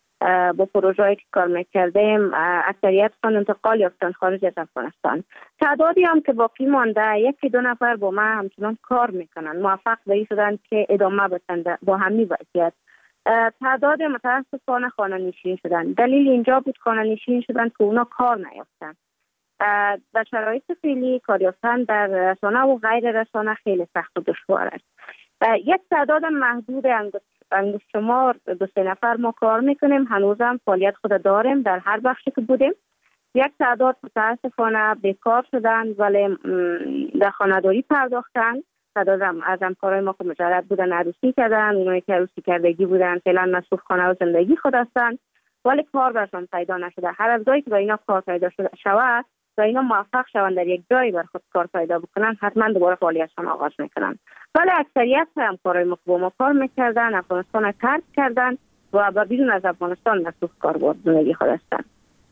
با پروژه‌ای که کار میکردیم اکثریتشون انتقال یافتن خارج از افغانستان. تعدادی هم که باقی مانده، یکی دو نفر با من همچنان کار میکنن، موفق به این شدن که ادامه بدن با همین وضعیت. تعداد متاسفانه خانه نشین شدن. دلیل اینجا بود خانه نشین شدن که اونا کار نیافتن. در شرایط فعلی کار یافتن در رسانه و غیر رسانه خیلی سخت و دشوار است. یک تعداد محدود انگشت شمار 2-3 نفر ما کار میکنیم، هنوزم فعالیت خود داریم در هر بخشی که بودیم. یک تعداد متاسفانه بیکار شدن ولی در خانه‌داری پرداختن. تعداد از همکارای ما که مجرد بودن عروسی کردن، اونایی که عروسی کردگی بودن فعلا مصروف خانه و زندگی خود هستن ولی کار برشان پیدا نشده. هر از گاهی که با اینا کار پیدا شود و اینا موفق شوند در یک جایی بر خود کار پیدا بکنن، حتما دوباره فعالیتشان آغاز میکنن. ولی اکثریت همکارای ما با ما کار میکردن افغانستان ترک کردن و بیرون از افغانستان مصروف کار با زندگی خود هستن.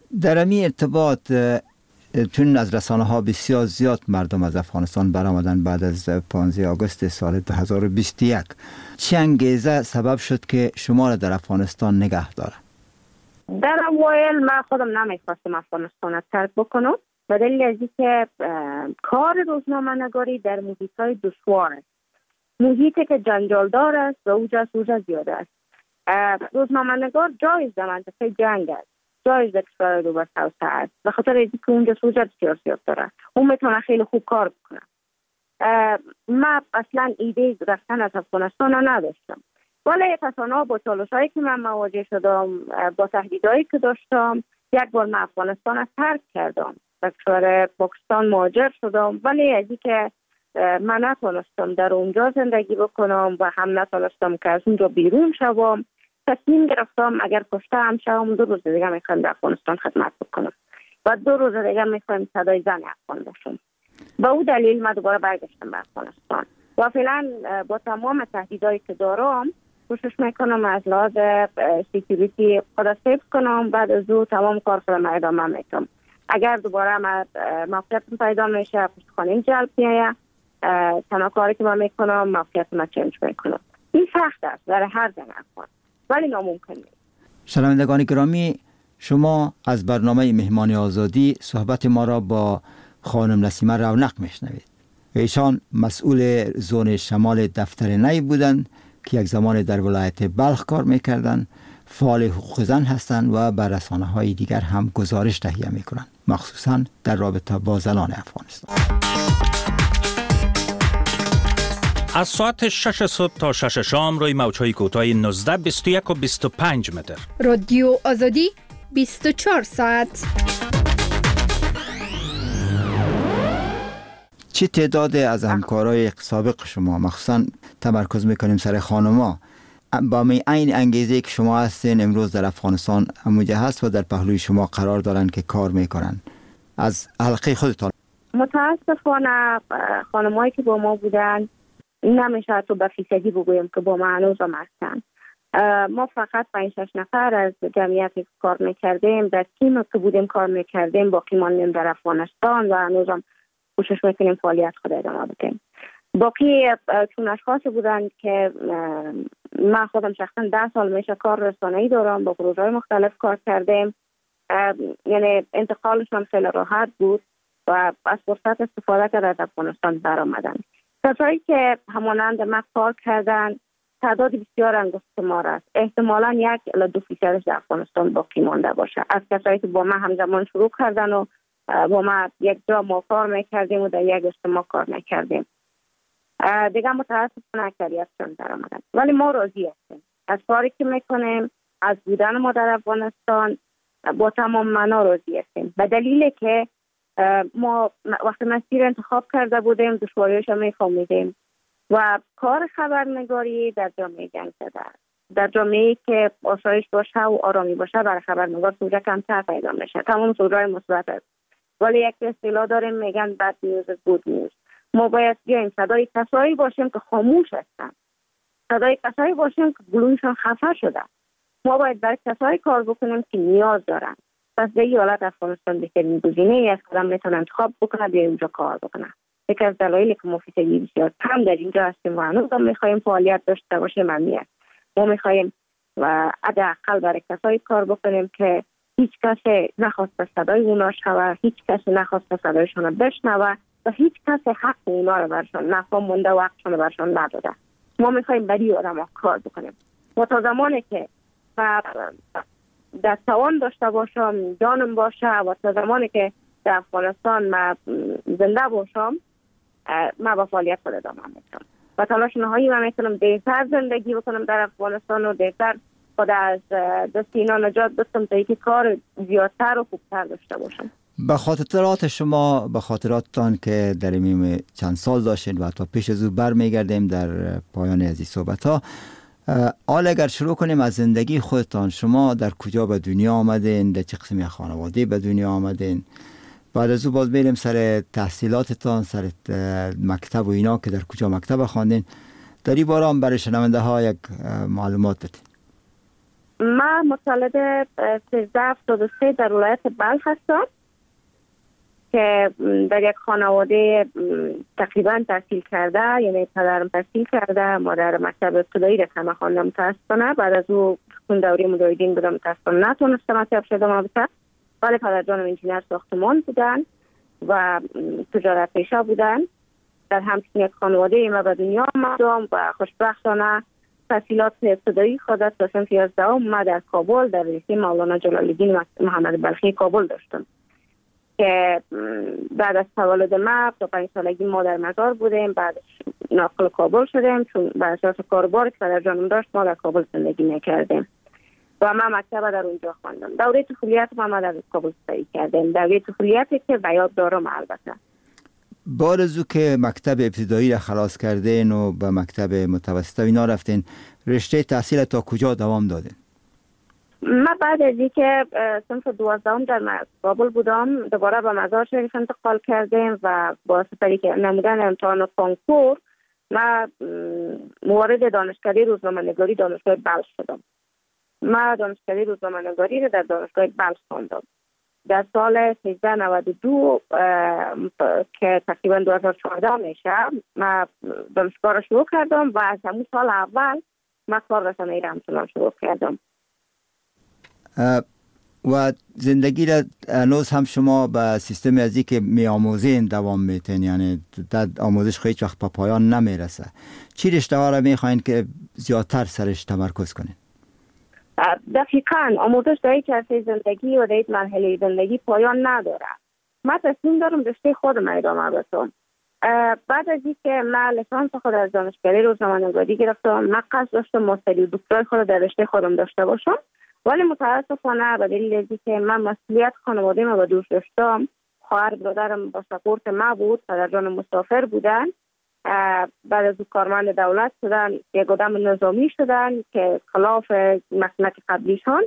در این ارتباط چون از رسانه ها بسیار زیاد مردم از افغانستان برآمدن بعد از 15 آگوست سال 2021، چه انگیزه سبب شد که شما را در افغانستان نگه داره؟ در اوایل من خودم نمیخواستم افغانستان را ترک بکنم، به دلیل از اینکه کار روزنامه نگاری در محیط‌های دشوار است، محیطی که جنجالدار است و اوجه زیاده است. روزنامه نگار جایز در منطقه جنگ است، جایز در کشور دو با توسعه است، به خاطر اینکه اونجا سوژه بسیار زیاد داره، اون میتونه خیلی خوب کار بکنه. من اصلا ایده رفتن از افغانستان نداشتم، ولی تصانع با چالش‌هایی که من مواجه شدم، با تهدیدهایی که داشتم، یک بار من افغانستان را ترک کردم، به کشور پاکستان مهاجر شدم، ولی از اینکه من نتونستم در اونجا زندگی بکنم و هم نتونستم که از اونجا بیرون شوم، تصمیم گرفتم اگر کشته هم شوم 2 روز دیگه میخوام در افغانستان خدمت بکنم و 2 روز دیگه میخوام صدای زن افغان باشم. با او دلیل من دوباره برگشتم به افغانستان و فعلا با تمام تهدیدایی که دارم کوشش میکنم از لحاظ سکیوریتی خود سیف کنم، بعد از او تمام کار خودم ادامه میدم. اگر دوباره موقعیت پیدا میشه پشتخانه جلب میاد، تنها کاری که من میکنم موقعیت ما چنج میکنم. این سخت است برای هر زن افغان، ولی ناممکن نیست. شنوندگان گرامی، شما از برنامه مهمان آزادی صحبت ما را با خانم نسیمه رونق میشنوید. ایشان مسئول زون شمال دفتر نی بودند که یک زمان در ولایت بلخ کار میکردند، فعال حقوق زن هستند و بر رسانه‌های دیگر هم گزارش تهیه میکنند، مخصوصا در رابطه با زنان افغانستان. از ساعت 6 صبح تا 6 شام روی موج‌های کوتاه 19، 21 و 25 متر. رادیو آزادی 24 ساعت. چه تعداد از همکارای سابق شما، مخصوصا تمرکز میکنیم سر خانم‌ها، با این انگیزه که شما هستین امروز در افغانستان همونجا هست و در پهلوی شما قرار دارن که کار میکنن، از حلقه خودتان؟ متاسفانه خانمایی که با ما بودن نمیشه حتی به فیصدی بگویم که با ما هنوز هم هستن. ما فقط 5-6 نفر از جمعیتی که کار میکردیم در تیم که بودیم کار میکردیم، باقی ماندیم در افغانستان و هنوز هم کوشش میکنیم فعالیت خود ادامه بدیم. باقی چون اشخاصی بودن که من خودم شخصا 10 سال میشه کار رسانه‌ای دارم، با پروژه‌های مختلف کار کردیم، یعنی انتقالشون خیلی راحت بود و از فرصت استفاده کرده از افغانستان برآمدن. کسایی که همانند ما کار کردن تعداد بسیار انگشتمار است، احتمالاً 1-2% در افغانستان باقی مانده باشه، از کسایی که با ما همزمان شروع کردن و با ما یک جا ما کار میکردیم و در یک اجتماع کار میکردیم. دیگه متاسفانه اکثریتشون در آمدن، ولی ما راضی هستیم از کاری که میکنیم، از بودن ما در افغانستان با تمام معنا راضی هستیم، به دلیلی که ما وقتی مسیر انتخاب کرده بودیم دشواریش هم میفهمیدیم و کار خبرنگاری در جامعه جنگ زده است، در جامعه‌ای که آسایش باشه و آرامی باشه برای خبرنگار سوژه کمتر پیدا میشه، تمام سوژه‌های مثبت است، ولی یک اصطلاح داریم میگن بد نیوز گود نیوز. ما باید بیایم صدای کسایی باشیم که خاموش هستن، صدای کسایی باشیم که گلویشون خفه شده. ما باید برای کسایی کار بکنیم که نیاز دارن. پس به این حالت افغانستان بهترین گزینه‌ای است که آدم میتونه انتخاب بکنه بیایم اونجا کار بکنه. یکی از دلایلی که ما فیصدی بسیار کم در اینجا هستیم و هنوز هم میخوایم فعالیت داشته باشیم همین است. ما میخوایم و حداقل برای کسایی کار بکنیم که هیچ کسی نخواسته صدای اونا شوه، هیچ کسی نخواسته صدایشون بشنوه و هیچ کسی حق اونا رو برشان نفهم مونده و حقشون رو برشان نداده. ما میخوایم برای آدم کار بکنیم و تا زمانی که در توان داشته باشم، جانم باشه و تا زمانی که در افغانستان من زنده باشم، من با فعالیت خود ادامه میدم و تلاش نهایی من میکنم بهتر زندگی بکنم در افغانستان و بهتر خود از دست اینا نجات بدم تا اینکه کار زیادتر و خوبتر داشته باشم. به خاطرات شما، به خاطراتتان که در این چند سال داشتین و تا پیش از او برمیگردیم در پایان از این صحبت ها، حالا اگر شروع کنیم از زندگی خودتان، شما در کجا به دنیا آمدین، در چه قسمی خانواده به دنیا آمدین، بعد از او باز بریم سر تحصیلاتتان، سر مکتب و اینا که در کجا مکتب خواندین، در این باره هم برای شنونده ها یک معلومات بدین. من متولد 1373 در ولایت بلخ هستم که در یک خانواده تقریبا تحصیل کرده، یعنی پدرم تحصیل کرده، مادر مکتب ابتدایی را کم خواندم متاسفانه. بعد از او چون دوره مجاهدین بودم متاسفانه نتونستم مکتب شدم البته، ولی پدرجانم انجینر ساختمان بودن و تجارت پیشه بودن. در همچین یک خانواده ما به دنیا آمدم و خوشبختانه تحصیلات ابتدایی خود تا صنف 11 ما در کابل در رشته مولانا جلال الدین محمد بلخی کابل داشتم که بعد از تولد ما تا 5 سالگی ما در مزار بودیم. بعدش ناقل کابل شدیم چون بر اساس کاربار که پدرجانم داشت ما در کابل زندگی میکردیم و من مکتب در اونجا خواندم. دوره طفولیت ما در کابل سپری کردیم، دوره طفولیتی که به یاد دارم. البته بعد از او که مکتب ابتدایی را خلاص کردین و به مکتب متوسطه اینا رفتین، رشته تحصیل تا کجا دوام دادین؟ من بعد از اینکه صنف 12 در کابل بودم دوباره به مزار شریف انتقال کردیم و با سپری که نمودن امتحان کنکور من موارد دانشکده روزنامه‌نگاری دانشگاه بلخ شدم. من دانشکده روزنامه‌نگاری را در دانشگاه بلخ خواندم. در سال 1392 که تقریبا 2014 میشه من دانشگاه را شروع کردم و از همون سال اول من کار رسانه‌ای را همچنان شروع کردم. و زندگی را هنوز هم شما به سیستم ازی که می آموزین دوام میتین، یعنی در آموزش هیچ وقت به پایان نمیرسه. چی رشته ها را میخواین که زیادتر سرش تمرکز کنین؟ دقیقاً آموزش در یک عرصه زندگی و در یک مرحله زندگی پایان نداره. من تصمیم دارم رشته خودم ادامه بدم. بعد از اینکه من لیسانس خود از دانشکده روزنامه‌نگاری گرفتم، من قصد داشتم ماستری و دکترای خود در رشته خودم داشته باشم، ولی متاسفانه به دلیل اینکه من مسئولیت خانواده ما به دوش داشتم، خواهر برادرم با سپورت ما بود، پدرجانم مسافر بودن، بعد از کارمند دولت شدن، یک آدم نظامی شدن که خلاف مسلک قبلیشان.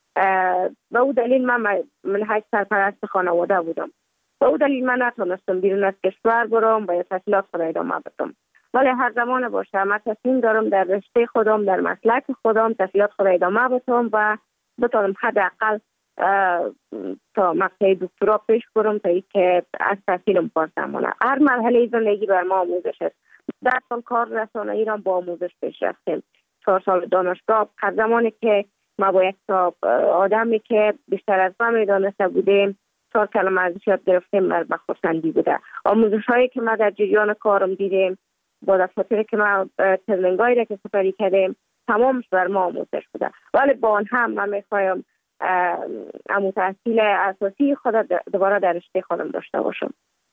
به او دلیل من منهج سرپرست خانواده بودم. به او دلیل من نتونستم بیرون از کشور برم و تحصیلات خود ادامه بدم. ولی هر زمان باشه من تصمیم دارم در رشته خودم، در مسلک خودم تحصیلات خود ادامه بدم و بتونم حداقل تا مقطع دکترا پیش برم تا اینکه از تحصیلم پاس نمونه. هر مرحله زندگی بر ما آموزش است. 10 سال کار رسانه‌ای را با آموزش پیش رفتیم. 4 سال دانشگاه. هر زمانی که ما با یک آدمی که بیشتر از ما میدانسته بودیم 4 کلمه ازش یاد گرفتیم، بر خرسندی بوده. آموزش هایی که ما در جریان کارم دیدیم، با دفاتری که ما ترنینگایی را که سپری کردیم، تمامش بر ما آموزش بوده. ولی با آن هم من میخوایم امو تحصیل اساسی خود دوباره در رشته خودم داشته باشم.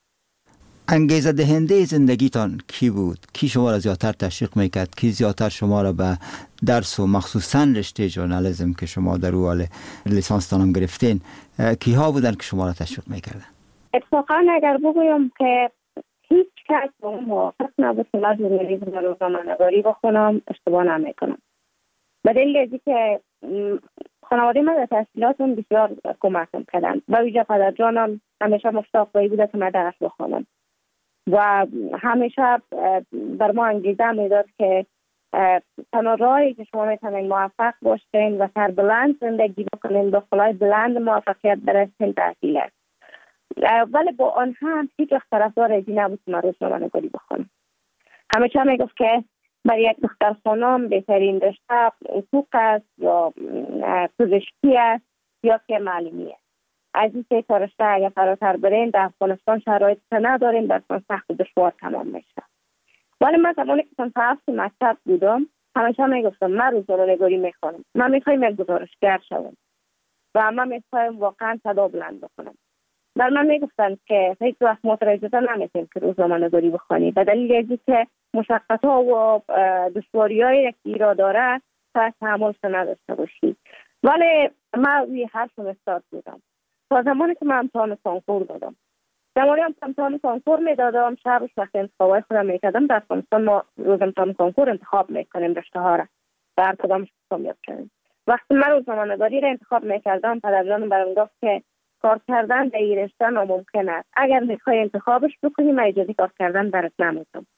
انگیزه دهنده زندگیتان کی بود؟ کی شما را زیادتر تشویق میکرد؟ کی زیادتر شما را به درس و مخصوصا رشته ژورنالیسم که شما در او لیسانس تانم گرفتین، کی ها بودن که شما را تشویق میکردن؟ اتفاقا اگر بگویم که هیچ کس با اون موافق نبود که من ژورنالیسم و روزنامه‌نگاری بخونم، اشتباه نمیکنم. به دلیل اینکه که خانواده من در تحصیلاتم بسیار کمکم کردن. با ویژه پدرجانم همیشه مشتاق بوده که من درس بخونم و همیشه بر ما انگیزه میداد که تنها راهی که شما میتونید موفق باشین و سربلند زندگی بکنین، دخلای بلند موفقیت برسین تحصیل است. ولی با آن هم هیچ وقت طرفدار ازی نبود که من روزنامه‌نگاری بخونم. همیشه میگفت که برای یک دختر خانم بهترین رشته حقوق است یا پزشکی است یا که معلمی است. از این سه تا رشته اگر فراتر برین در افغانستان شرایط نداریم، در سخت و دشوار تمام میشه. ولی من زمانی که صنف 7 مکتب بودم همیشه میگفتم من روزنامه‌نگاری میخوانم، من میخوایم یک گزارشگر شوم و من میخوایم واقعا صدا بلند بکنم. در من میگفتن که هیچ وقت مترجمه نمیتونیم که روزنامه‌نگاری بخوانی به دلیل اینکه مشقت‌ها و دشواری‌هایی که ایرا داره تا تحملش نداشته باشی. ولی من روی حرفم استاد بودم تا زمانی که من امتحان کنکور دادم. زمانی امتحان کنکور میدادم، شبش وقت انتخابای خودم میکردم. در افغانستان ما روز امتحان کنکور انتخاب میکنیم رشته ها را در کدامش کامیاب شدیم. وقتی من روزنامه‌نگاری را انتخاب میکردم پدرجانم برام گفت که کار کردن در این رشته ناممکن است. اگر میخوای انتخابش بکنی من اجازه کار کردن برات نمیدم.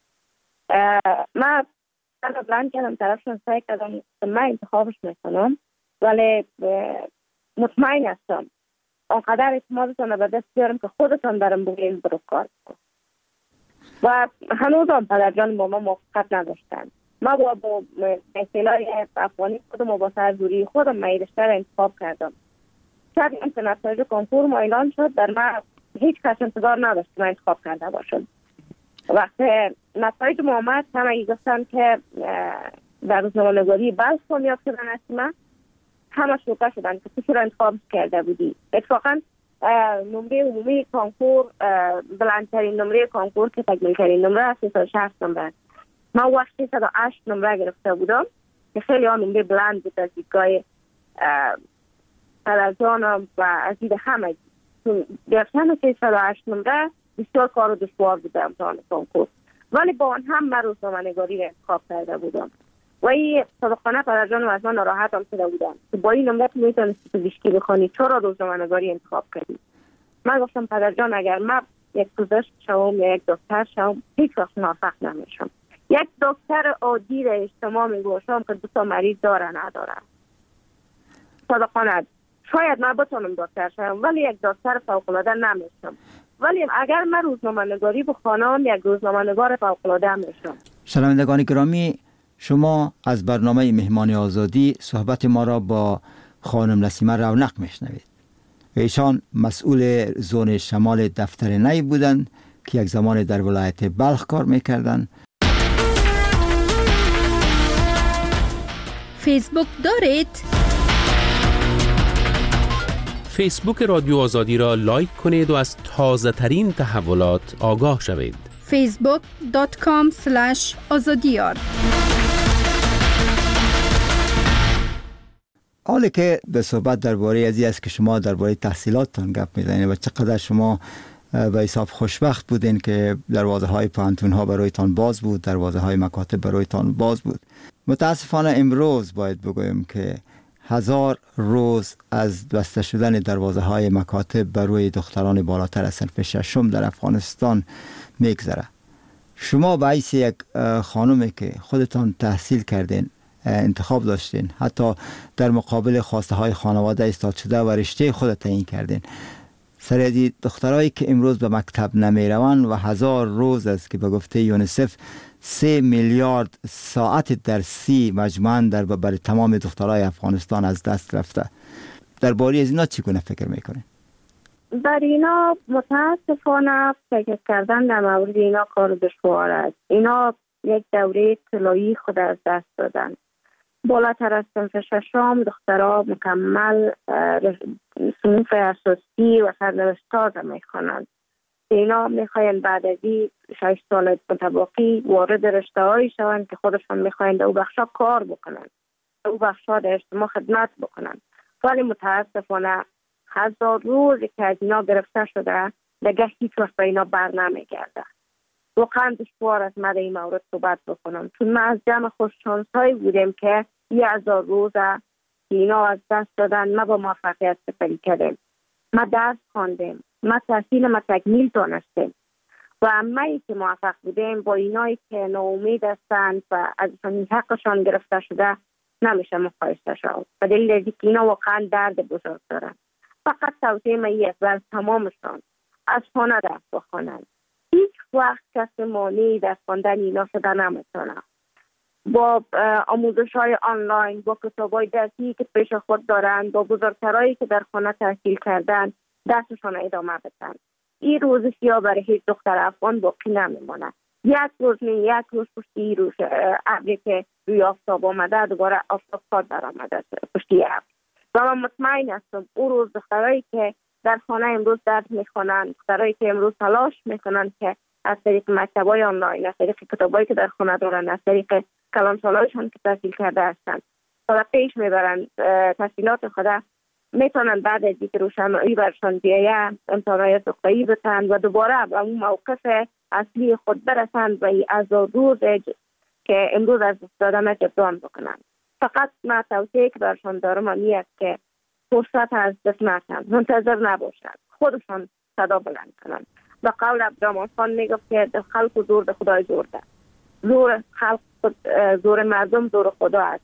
من بلند کردم طرفشون سعی کردم من انتخابش میکنم ولی مطمئن هستم آنقدر اعتمادتان به دست بیارم که خودتان برم بگیم برو کار کن. و هنوز هم پدرجان با ما موافقت نداشتن. ما با اصطلاح افغانی خودم و با سرزوری خودم مایرشته را انتخاب کردم. شاید این که نتایج کنکور ما اعلان شد، در من هیچ کس انتظار نداشت که من انتخاب کرده باشم. وقتی نتایج ما آمد همه گفتن که در روزنامه‌نگاری بلخ کامیاب شدن هستیم، همه شوکه شدن که تو چرا انتخاب کرده بودی. اتفاقا نمره عمومی کنکور بلندترین نمره کنکور که تکمیل‌ترین نمره 360 نمره. ما وقت 308 نمره گرفته بودم که خیلی ها نمره بلند بود از دیدگاه پدرجانم و از دید همه. گرفتن 308 نمره بسیار کار و دشوار بوده امتحان کنکور، ولی با آن هم من روزنامه‌نگاری را انتخاب کرده بودم و این صادقانه پدرجانم از من ناراحت هم شده بودم که با این نمره تو میتونستی پزشکی بخونی، چرا روزنامه‌نگاری انتخاب کردی؟ من گفتم پدرجان اگر من یک پزشک شوم یا یک دکتر شوم هیچ وقت موفق نمیشم. یک دکتر عادی را اجتماع میگوشم که 2 مریض داره نداره. صادقانه شاید من بتونم دکتر شوم ولی یک دکتر فوق‌العاده نمیشم. ولی اگر من روزنامه‌نگاری بخوانم یک روزنامه‌نگار فوق‌العاده میشم. شنوندگان گرامی، شما از برنامه مهمان آزادی صحبت ما را با خانم نسیمه رونق میشنوید. ایشان مسئول زون شمال دفتر نی بودند که یک زمان در ولایت بلخ کار میکردند. فیسبوک دارید؟ فیسبوک رادیو آزادی را لایک کنید و از تازه ترین تحولات آگاه شوید. facebook.com/azadiyar. حالا که به صحبت درباره ازی است که شما درباره تحصیلاتتان گپ میزنید و چقدر شما به حساب خوشبخت بودین که دروازه های پانتون ها برایتان باز بود، دروازه های مکاتب برایتان باز بود. متاسفانه امروز باید بگویم که 1000 روز از بسته شدن دروازه های مکاتب بر روی دختران بالاتر از صنف 6 در افغانستان میگذره. شما به حیث یک خانومی که خودتان تحصیل کردین، انتخاب داشتین، حتی در مقابل خواسته های خانواده ایستاد شده و رشته خود تعیین کردین، سر دخترایی که امروز به مکتب نمی روند و 1000 روز است که به گفته یونیسف 3 میلیارد ساعت درسی مجموعاً برای تمام دخترای افغانستان از دست رفته. درباره از اینا چگونه فکر میکنین؟ در اینا متاسفانه فکر کردن در مورد اینا کار دشوار است. اینا یک دوره طلایی خود از دست دادن. بالاتر از صنف 6 دخترها مکمل صنف اساسی و سرنوشت‌ها را میخوانند. اینا میخواین بعد از این 6 سال متباقی وارد رشته‌هایی شوند که خودشان میخواین در او بخشا کار بکنند، در او بخشا در اجتماع خدمت بکنند. ولی متاسفانه 1000 روزی که از اینا گرفته شده دیگه هیچ وقت به اینا بر نمیگرده. واقعا دشوار است من در این مورد صحبت بکنم، چون ما از جمع خوششانس‌هایی بودیم که 1000 روزه اینا از دست دادن، ما با موفقیت سپری کردیم، ما درس خواندیم، ما تحصیل ما تکمیل دانستیم و همه‌ای که موفق بودیم با اینایی که ناامید هستند و ازشان حقشان گرفته شده نمیشه مقایسه شد. به دلیل اینکه اینا واقعا درد بزرگ دارن. فقط توصیه من یک بر تمامشان از خانه درس بخوانند. هیچ وقت کسی مانعی در خواندن اینا شده نمیتونه. با آموزش های آنلاین، با کتاب های درسی که پیش خود دارند، با بزرگترهایی که در خانه تحصیل کردن درسشان ادامه بدن. این روز سیاه برای هیچ دختر افغان باقی نمیمونه. یک روز پشتی روز ابری که روی آفتاب آمده دوباره آفتاب پاد در آمده پشتی ابر. و من مطمئن هستم اون روز دخترایی که در خانه امروز درس میخوانند، دخترایی که امروز تلاش میکنند که از طریق مکتب‌های آنلاین، از طریق کتابایی که در خانه دارن، از طریق کلانسالایشان که تحصیل کرده هستند تا پیش میبرند تحصیلات خود، میتونن بعد از اینکه روشنایی برشان بیاید امتحانات دکترایی بتند و دوباره به اون موقف اصلی خود برسند و این 1000 روز که امروز از دست دادن جبران بکنند. فقط من توصیه که برشان دارم این است که فرصت از دست ندهند، منتظر نباشند، خودشان صدا بلند کنند. به قول عبدالرحمن خان میگفت که خلق و زور به خدای زور ده. زور خلق زور مردم زور خدا است.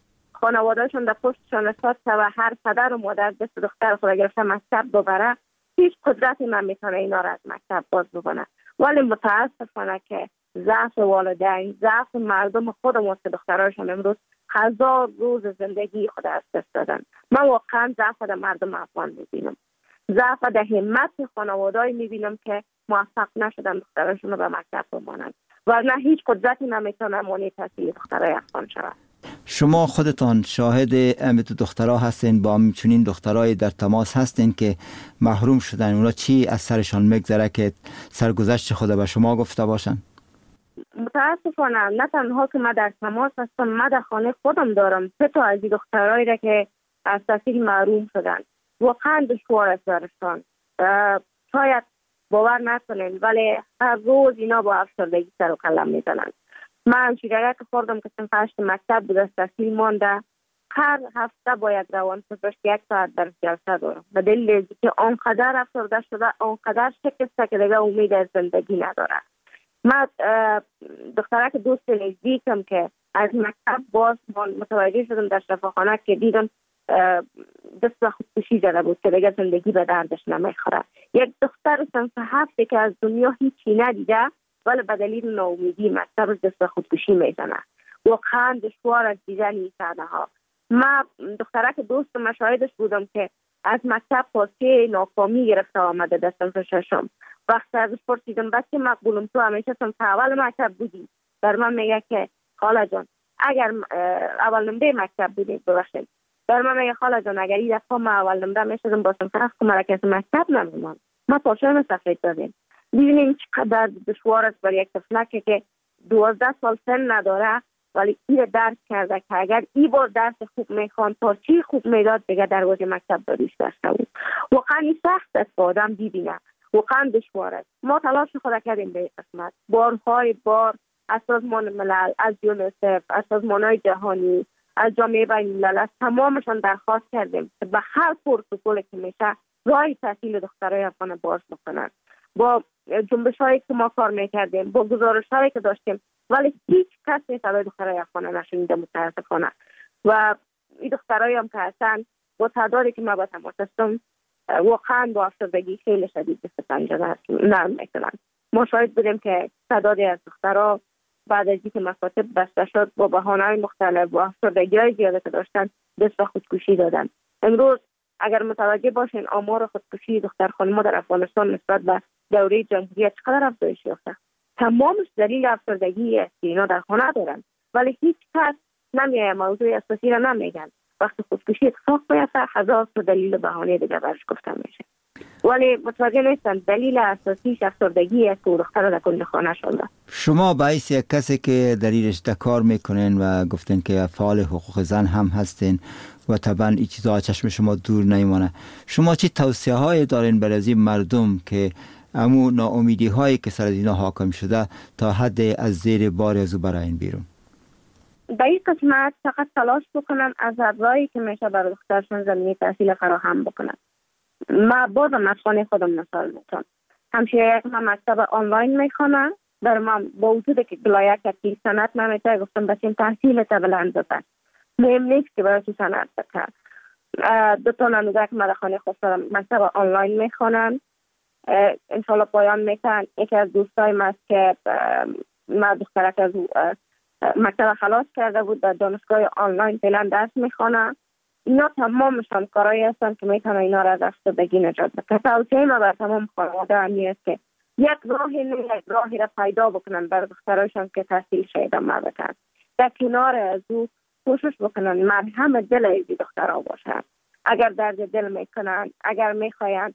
خانوادهشون در پشتشان استاد و هر پدر و مادر دست دختر خود گرفته مکتب ببره، هیچ قدرتی نمیتونه اینا را از مکتب باز بکنه. ولی متاسفانه که ضعف والدین، ضعف مردم خودمون که دخترایشان امروز 1000 روز زندگی خود از دست دادن. من واقعا ضعف در مردم افغان میبینم، ضعف در همت خانواده‌ای میبینم که موفق نشدن دخترایشون رو به مکتب بمانند، ورنه هیچ قدرتی نمیتونه مانع تحصیل دخترای افغان شود. شما خودتان شاهد امید دخترها هستین، با همچنین دخترای در تماس هستین که محروم شدن، اونا چی از سرشان میگذره که سرگذشت خود به شما گفته باشن؟ متاسفانه نه تنها که من در تماس هستم، من در خانه خودم دارم 3 تا از این دخترایی را که از تحصیل محروم شدن. واقعا دشوار است برشان، شاید باور نکنین ولی هر روز اینا با افسردگی سر و کله میزنن. من شیرگه که خوردم که صنف 8 مکتب بود، از تحصیل مانده، هر هفته باید روانپزشک 1 ساعت در جلسه دارم، به دلیل که آنقدر افسرده شده، آنقدر شکسته که دیگه امید از زندگی نداره. من دختره که دوست نزدیکم که از مکتب باز متوجه شدم در شفاخانه که دیدم دست خودکشی زده بود که دیگه زندگی به دردش نمیخوره. یک دختر صنف 7 که از دنیا هیچی ندیده ولی به دلیل ناامیدی مکتب دست خودکشی میزنه. واقعا دشوار از دیدن این صحنه ها. من دختره که دوست مشاهدش بودم که از مکتب پاسه ناکامی گرفته آمده در صنف 6. وقتی ازش پرسیدم بچه مقبولم تو همیشه صنف اول مکتب بودی؟ در من میگه که خاله جان اگر اول نمره مکتب بودی ببخشید، در من میگه خاله جان اگر این دفعه ما اول نمره میشدم با صنف 7 که مرکز مکتب نمیمان ما پاشویم سفید دادیم. ببینیم چقدر دشوار است برای یک طفلک که 12 سال سن نداره ولی این درک کرده که اگر این بار درس خوب میخوان تا چی خوب میداد دیگه دروازه مکتب داریش داشته بود. واقعا این سخت است که آدم ببینه، واقعا دشوار است. ما تلاش خود کردیم به قسمت، بارهای بار از سازمان ملل، از یونیسف، از سازمان‌های جهانی، از جامعه بین‌الملل، از تمامشان درخواست کردیم که به هر پروتکلی که میشه راه تحصیل دخترای افغان باز بکنن. با جنبش‌هایی که ما کار میکردیم، با گزارش‌هایی که داشتیم ولی هیچ کسی صدای دخترای افغان نشنیده متاسفانه. و این دخترایی هم که هستن با تعدادی که ما با تماس هستم واقعا با افسردگی خیلی شدید دست پنجه نرم میکنن. ما شاهد بودیم که تعدادی از دخترها بعد از اینکه مکاتب بسته شد با بهانه‌های مختلف و افسردگی‌های زیاده که داشتن دست به خودکشی دادن. امروز اگر متوجه باشین آمار خودکشی دختر خانم‌ها در افغانستان نسبت به دوره جمهوریت چقدر افزایش یافته. تمامش دلیل افسردگی است که اینا در خانه دارن ولی هیچ کس نمیایه موضوع اساسی را نمیگن. وقتی خودکشی اتفاق میفته 1000 تا دلیل بهانه دیگه برش گفته میشه ولی متوجه نیستن دلیل اساسی افسردگی است که دختر در کل خانه شده. شما باعث یک کسی که در این رشته کار میکنین و گفتن که فعال حقوق زن هم هستین و طبعا این چیزا چشم شما دور نمیمونه، شما چی توصیه های دارین برای این مردم که امو ناامیدی هایی که سر اینا حاکم شده تا حد از زیر بار از براین بیرون؟ در این قسمت فقط تلاش بکنن از راهی که میشه برای دخترشون زمینه تحصیل فراهم بکنن. ما بازم از خانه خودم مثال میتونم، همشه یک مکتب آنلاین میخوانم، در من با وجود که بلایه که سنت نمیشه گفتم بچین تحصیل تا بلند بکن، مهم نیست که برای تو سنت بکن. 2 تا نموزه که من در خانه خود دارم مکتب آنلاین میخوانم، انشالله پایان میکن. یکی از دوستای من است که من دخترک از مکتب خلاص کرده بود در دانشگاه آنلاین فعلا درس میخوانم. اینا تمامشان کارایی هستن که میتونن اینا را از افسردگی نجات بدن. توصیه من بر تمام خانواده همی است که یک راهی را پیدا بکنن برای دخترایشان که تحصیل ادامه بدن. در کنار از او کوشش بکنن مرهم دل از دخترها باشن. اگر درد دل میکنن، اگر میخواین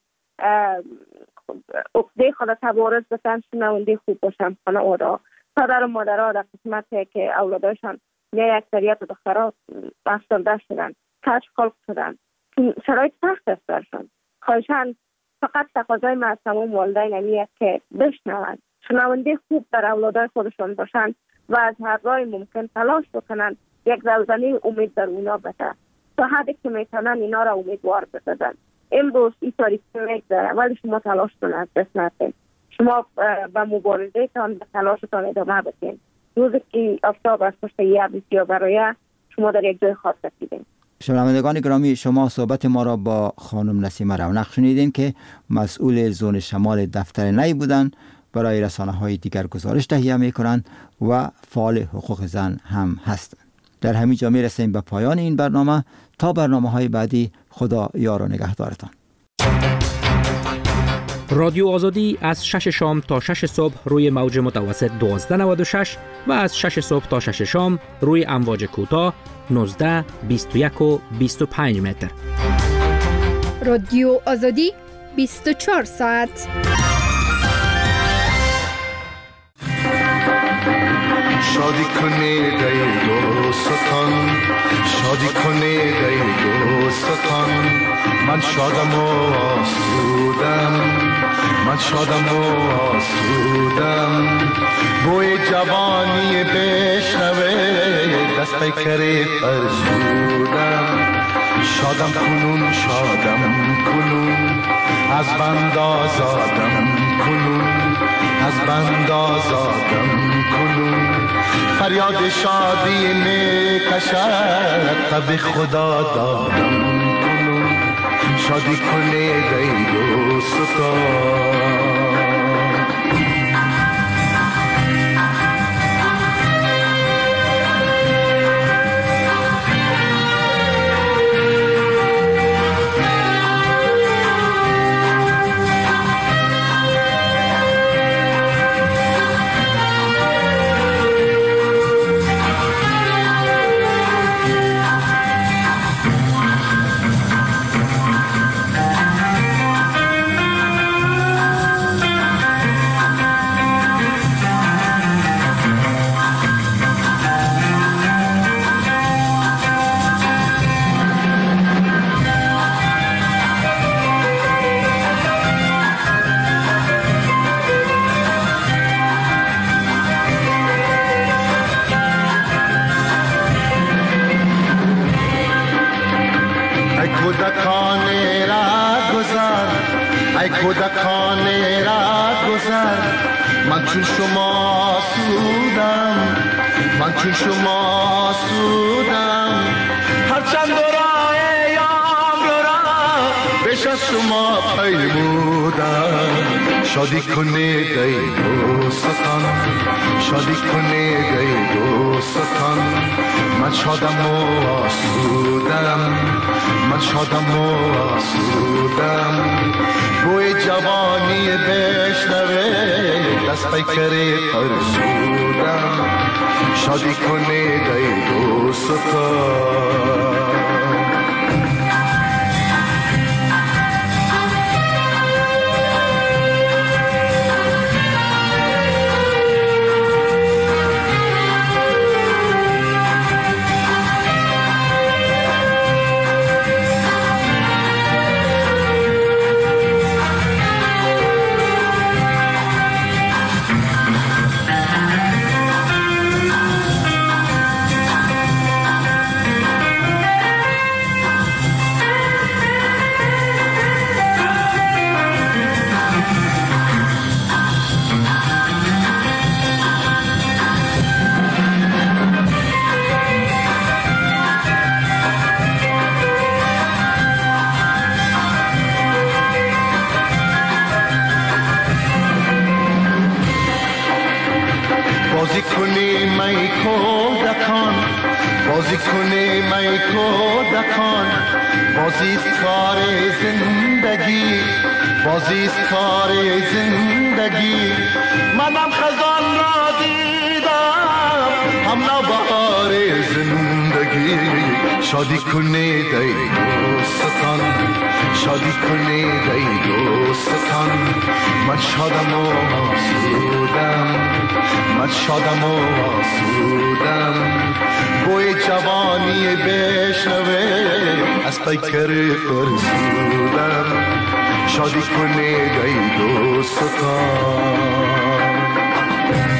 عقده خود تبارز بسن، شنونده خوب باشن خانواده. پدر و مادرها در قسمتی که اولادشان نه اکثریت دخترها افسرده شدن، کج خلق شدن، شرایط سخت است برشان. خواهشاً فقط تقاضای من از تمام والدین همی است که بشنوند، شنونده خوب در اولادای خودشان باشند و از هر راه ممکن تلاش بکنن یک زلزله امید در اونا بده تا حدی که میتونن اینا را امیدوار بسازن. امروز این تاریخی میگذره ولی شما تلاش کنید، از دست ندید. شما به مبارزه تان به تلاشتان ادامه بدین. روزی که آفتاب از پشت یه بسیار برای شما در یک جای خاص رسیدین. شنوندگان گرامی، شما صحبت ما را با خانم نسیمه رونق شنیدین که مسئول زون شمال دفتر نی بودند. برای رسانه‌های دیگر گزارش تهیه می‌کنند و فعال حقوق زن هم هستند. در همین جا می‌رسیم به پایان این برنامه. تا برنامه‌های بعدی، خدا یار و نگهدارتان. رادیو آزادی از 6 شام تا 6 صبح روی موج متوسط 1296 و از 6 صبح تا 6 شام روی امواج کوتاه 19، 21 و 25 متر. رادیو آزادی 24 ساعت. شادی کنه دوستان، شادی کنه دوستان، من شادم و آسودم، من شادم و آسودم. بوی جوانی بشنوه دست پیکره فرسودم. شادم کنون، شادم کنون، از بند آزادم کنون، از بند آزادم کنون. فریاد شادی می کشد تب خدا دادم کنون. شادی کنه دی دوستان. کودکان را گذر، من چون شما سودم، من چون شما سودم. هرچند راه یام را بیش از شما پیمودم. شادی کنه دی دوستان، شادی کنه دی دوستان. من شادم و آسودم، من شادم و آسودم. بوی جوانی بشنوه دست پیکره فرسودم. شادی کنه دی دوستان. بازی کنی می کودکان، بازی کنی می کودکان. بازی است کار زندگی، بازی است کار زندگی. منم خزان را دیدم، هم نوبهار زندگی. شادی کنی دی دوستان، شادی کنی دی دوستان. من شادم و آسودم، من شادم و آسودم. بوی جوانی بشنوه از پیکر فرسودم. شادی کنه دی دوستان.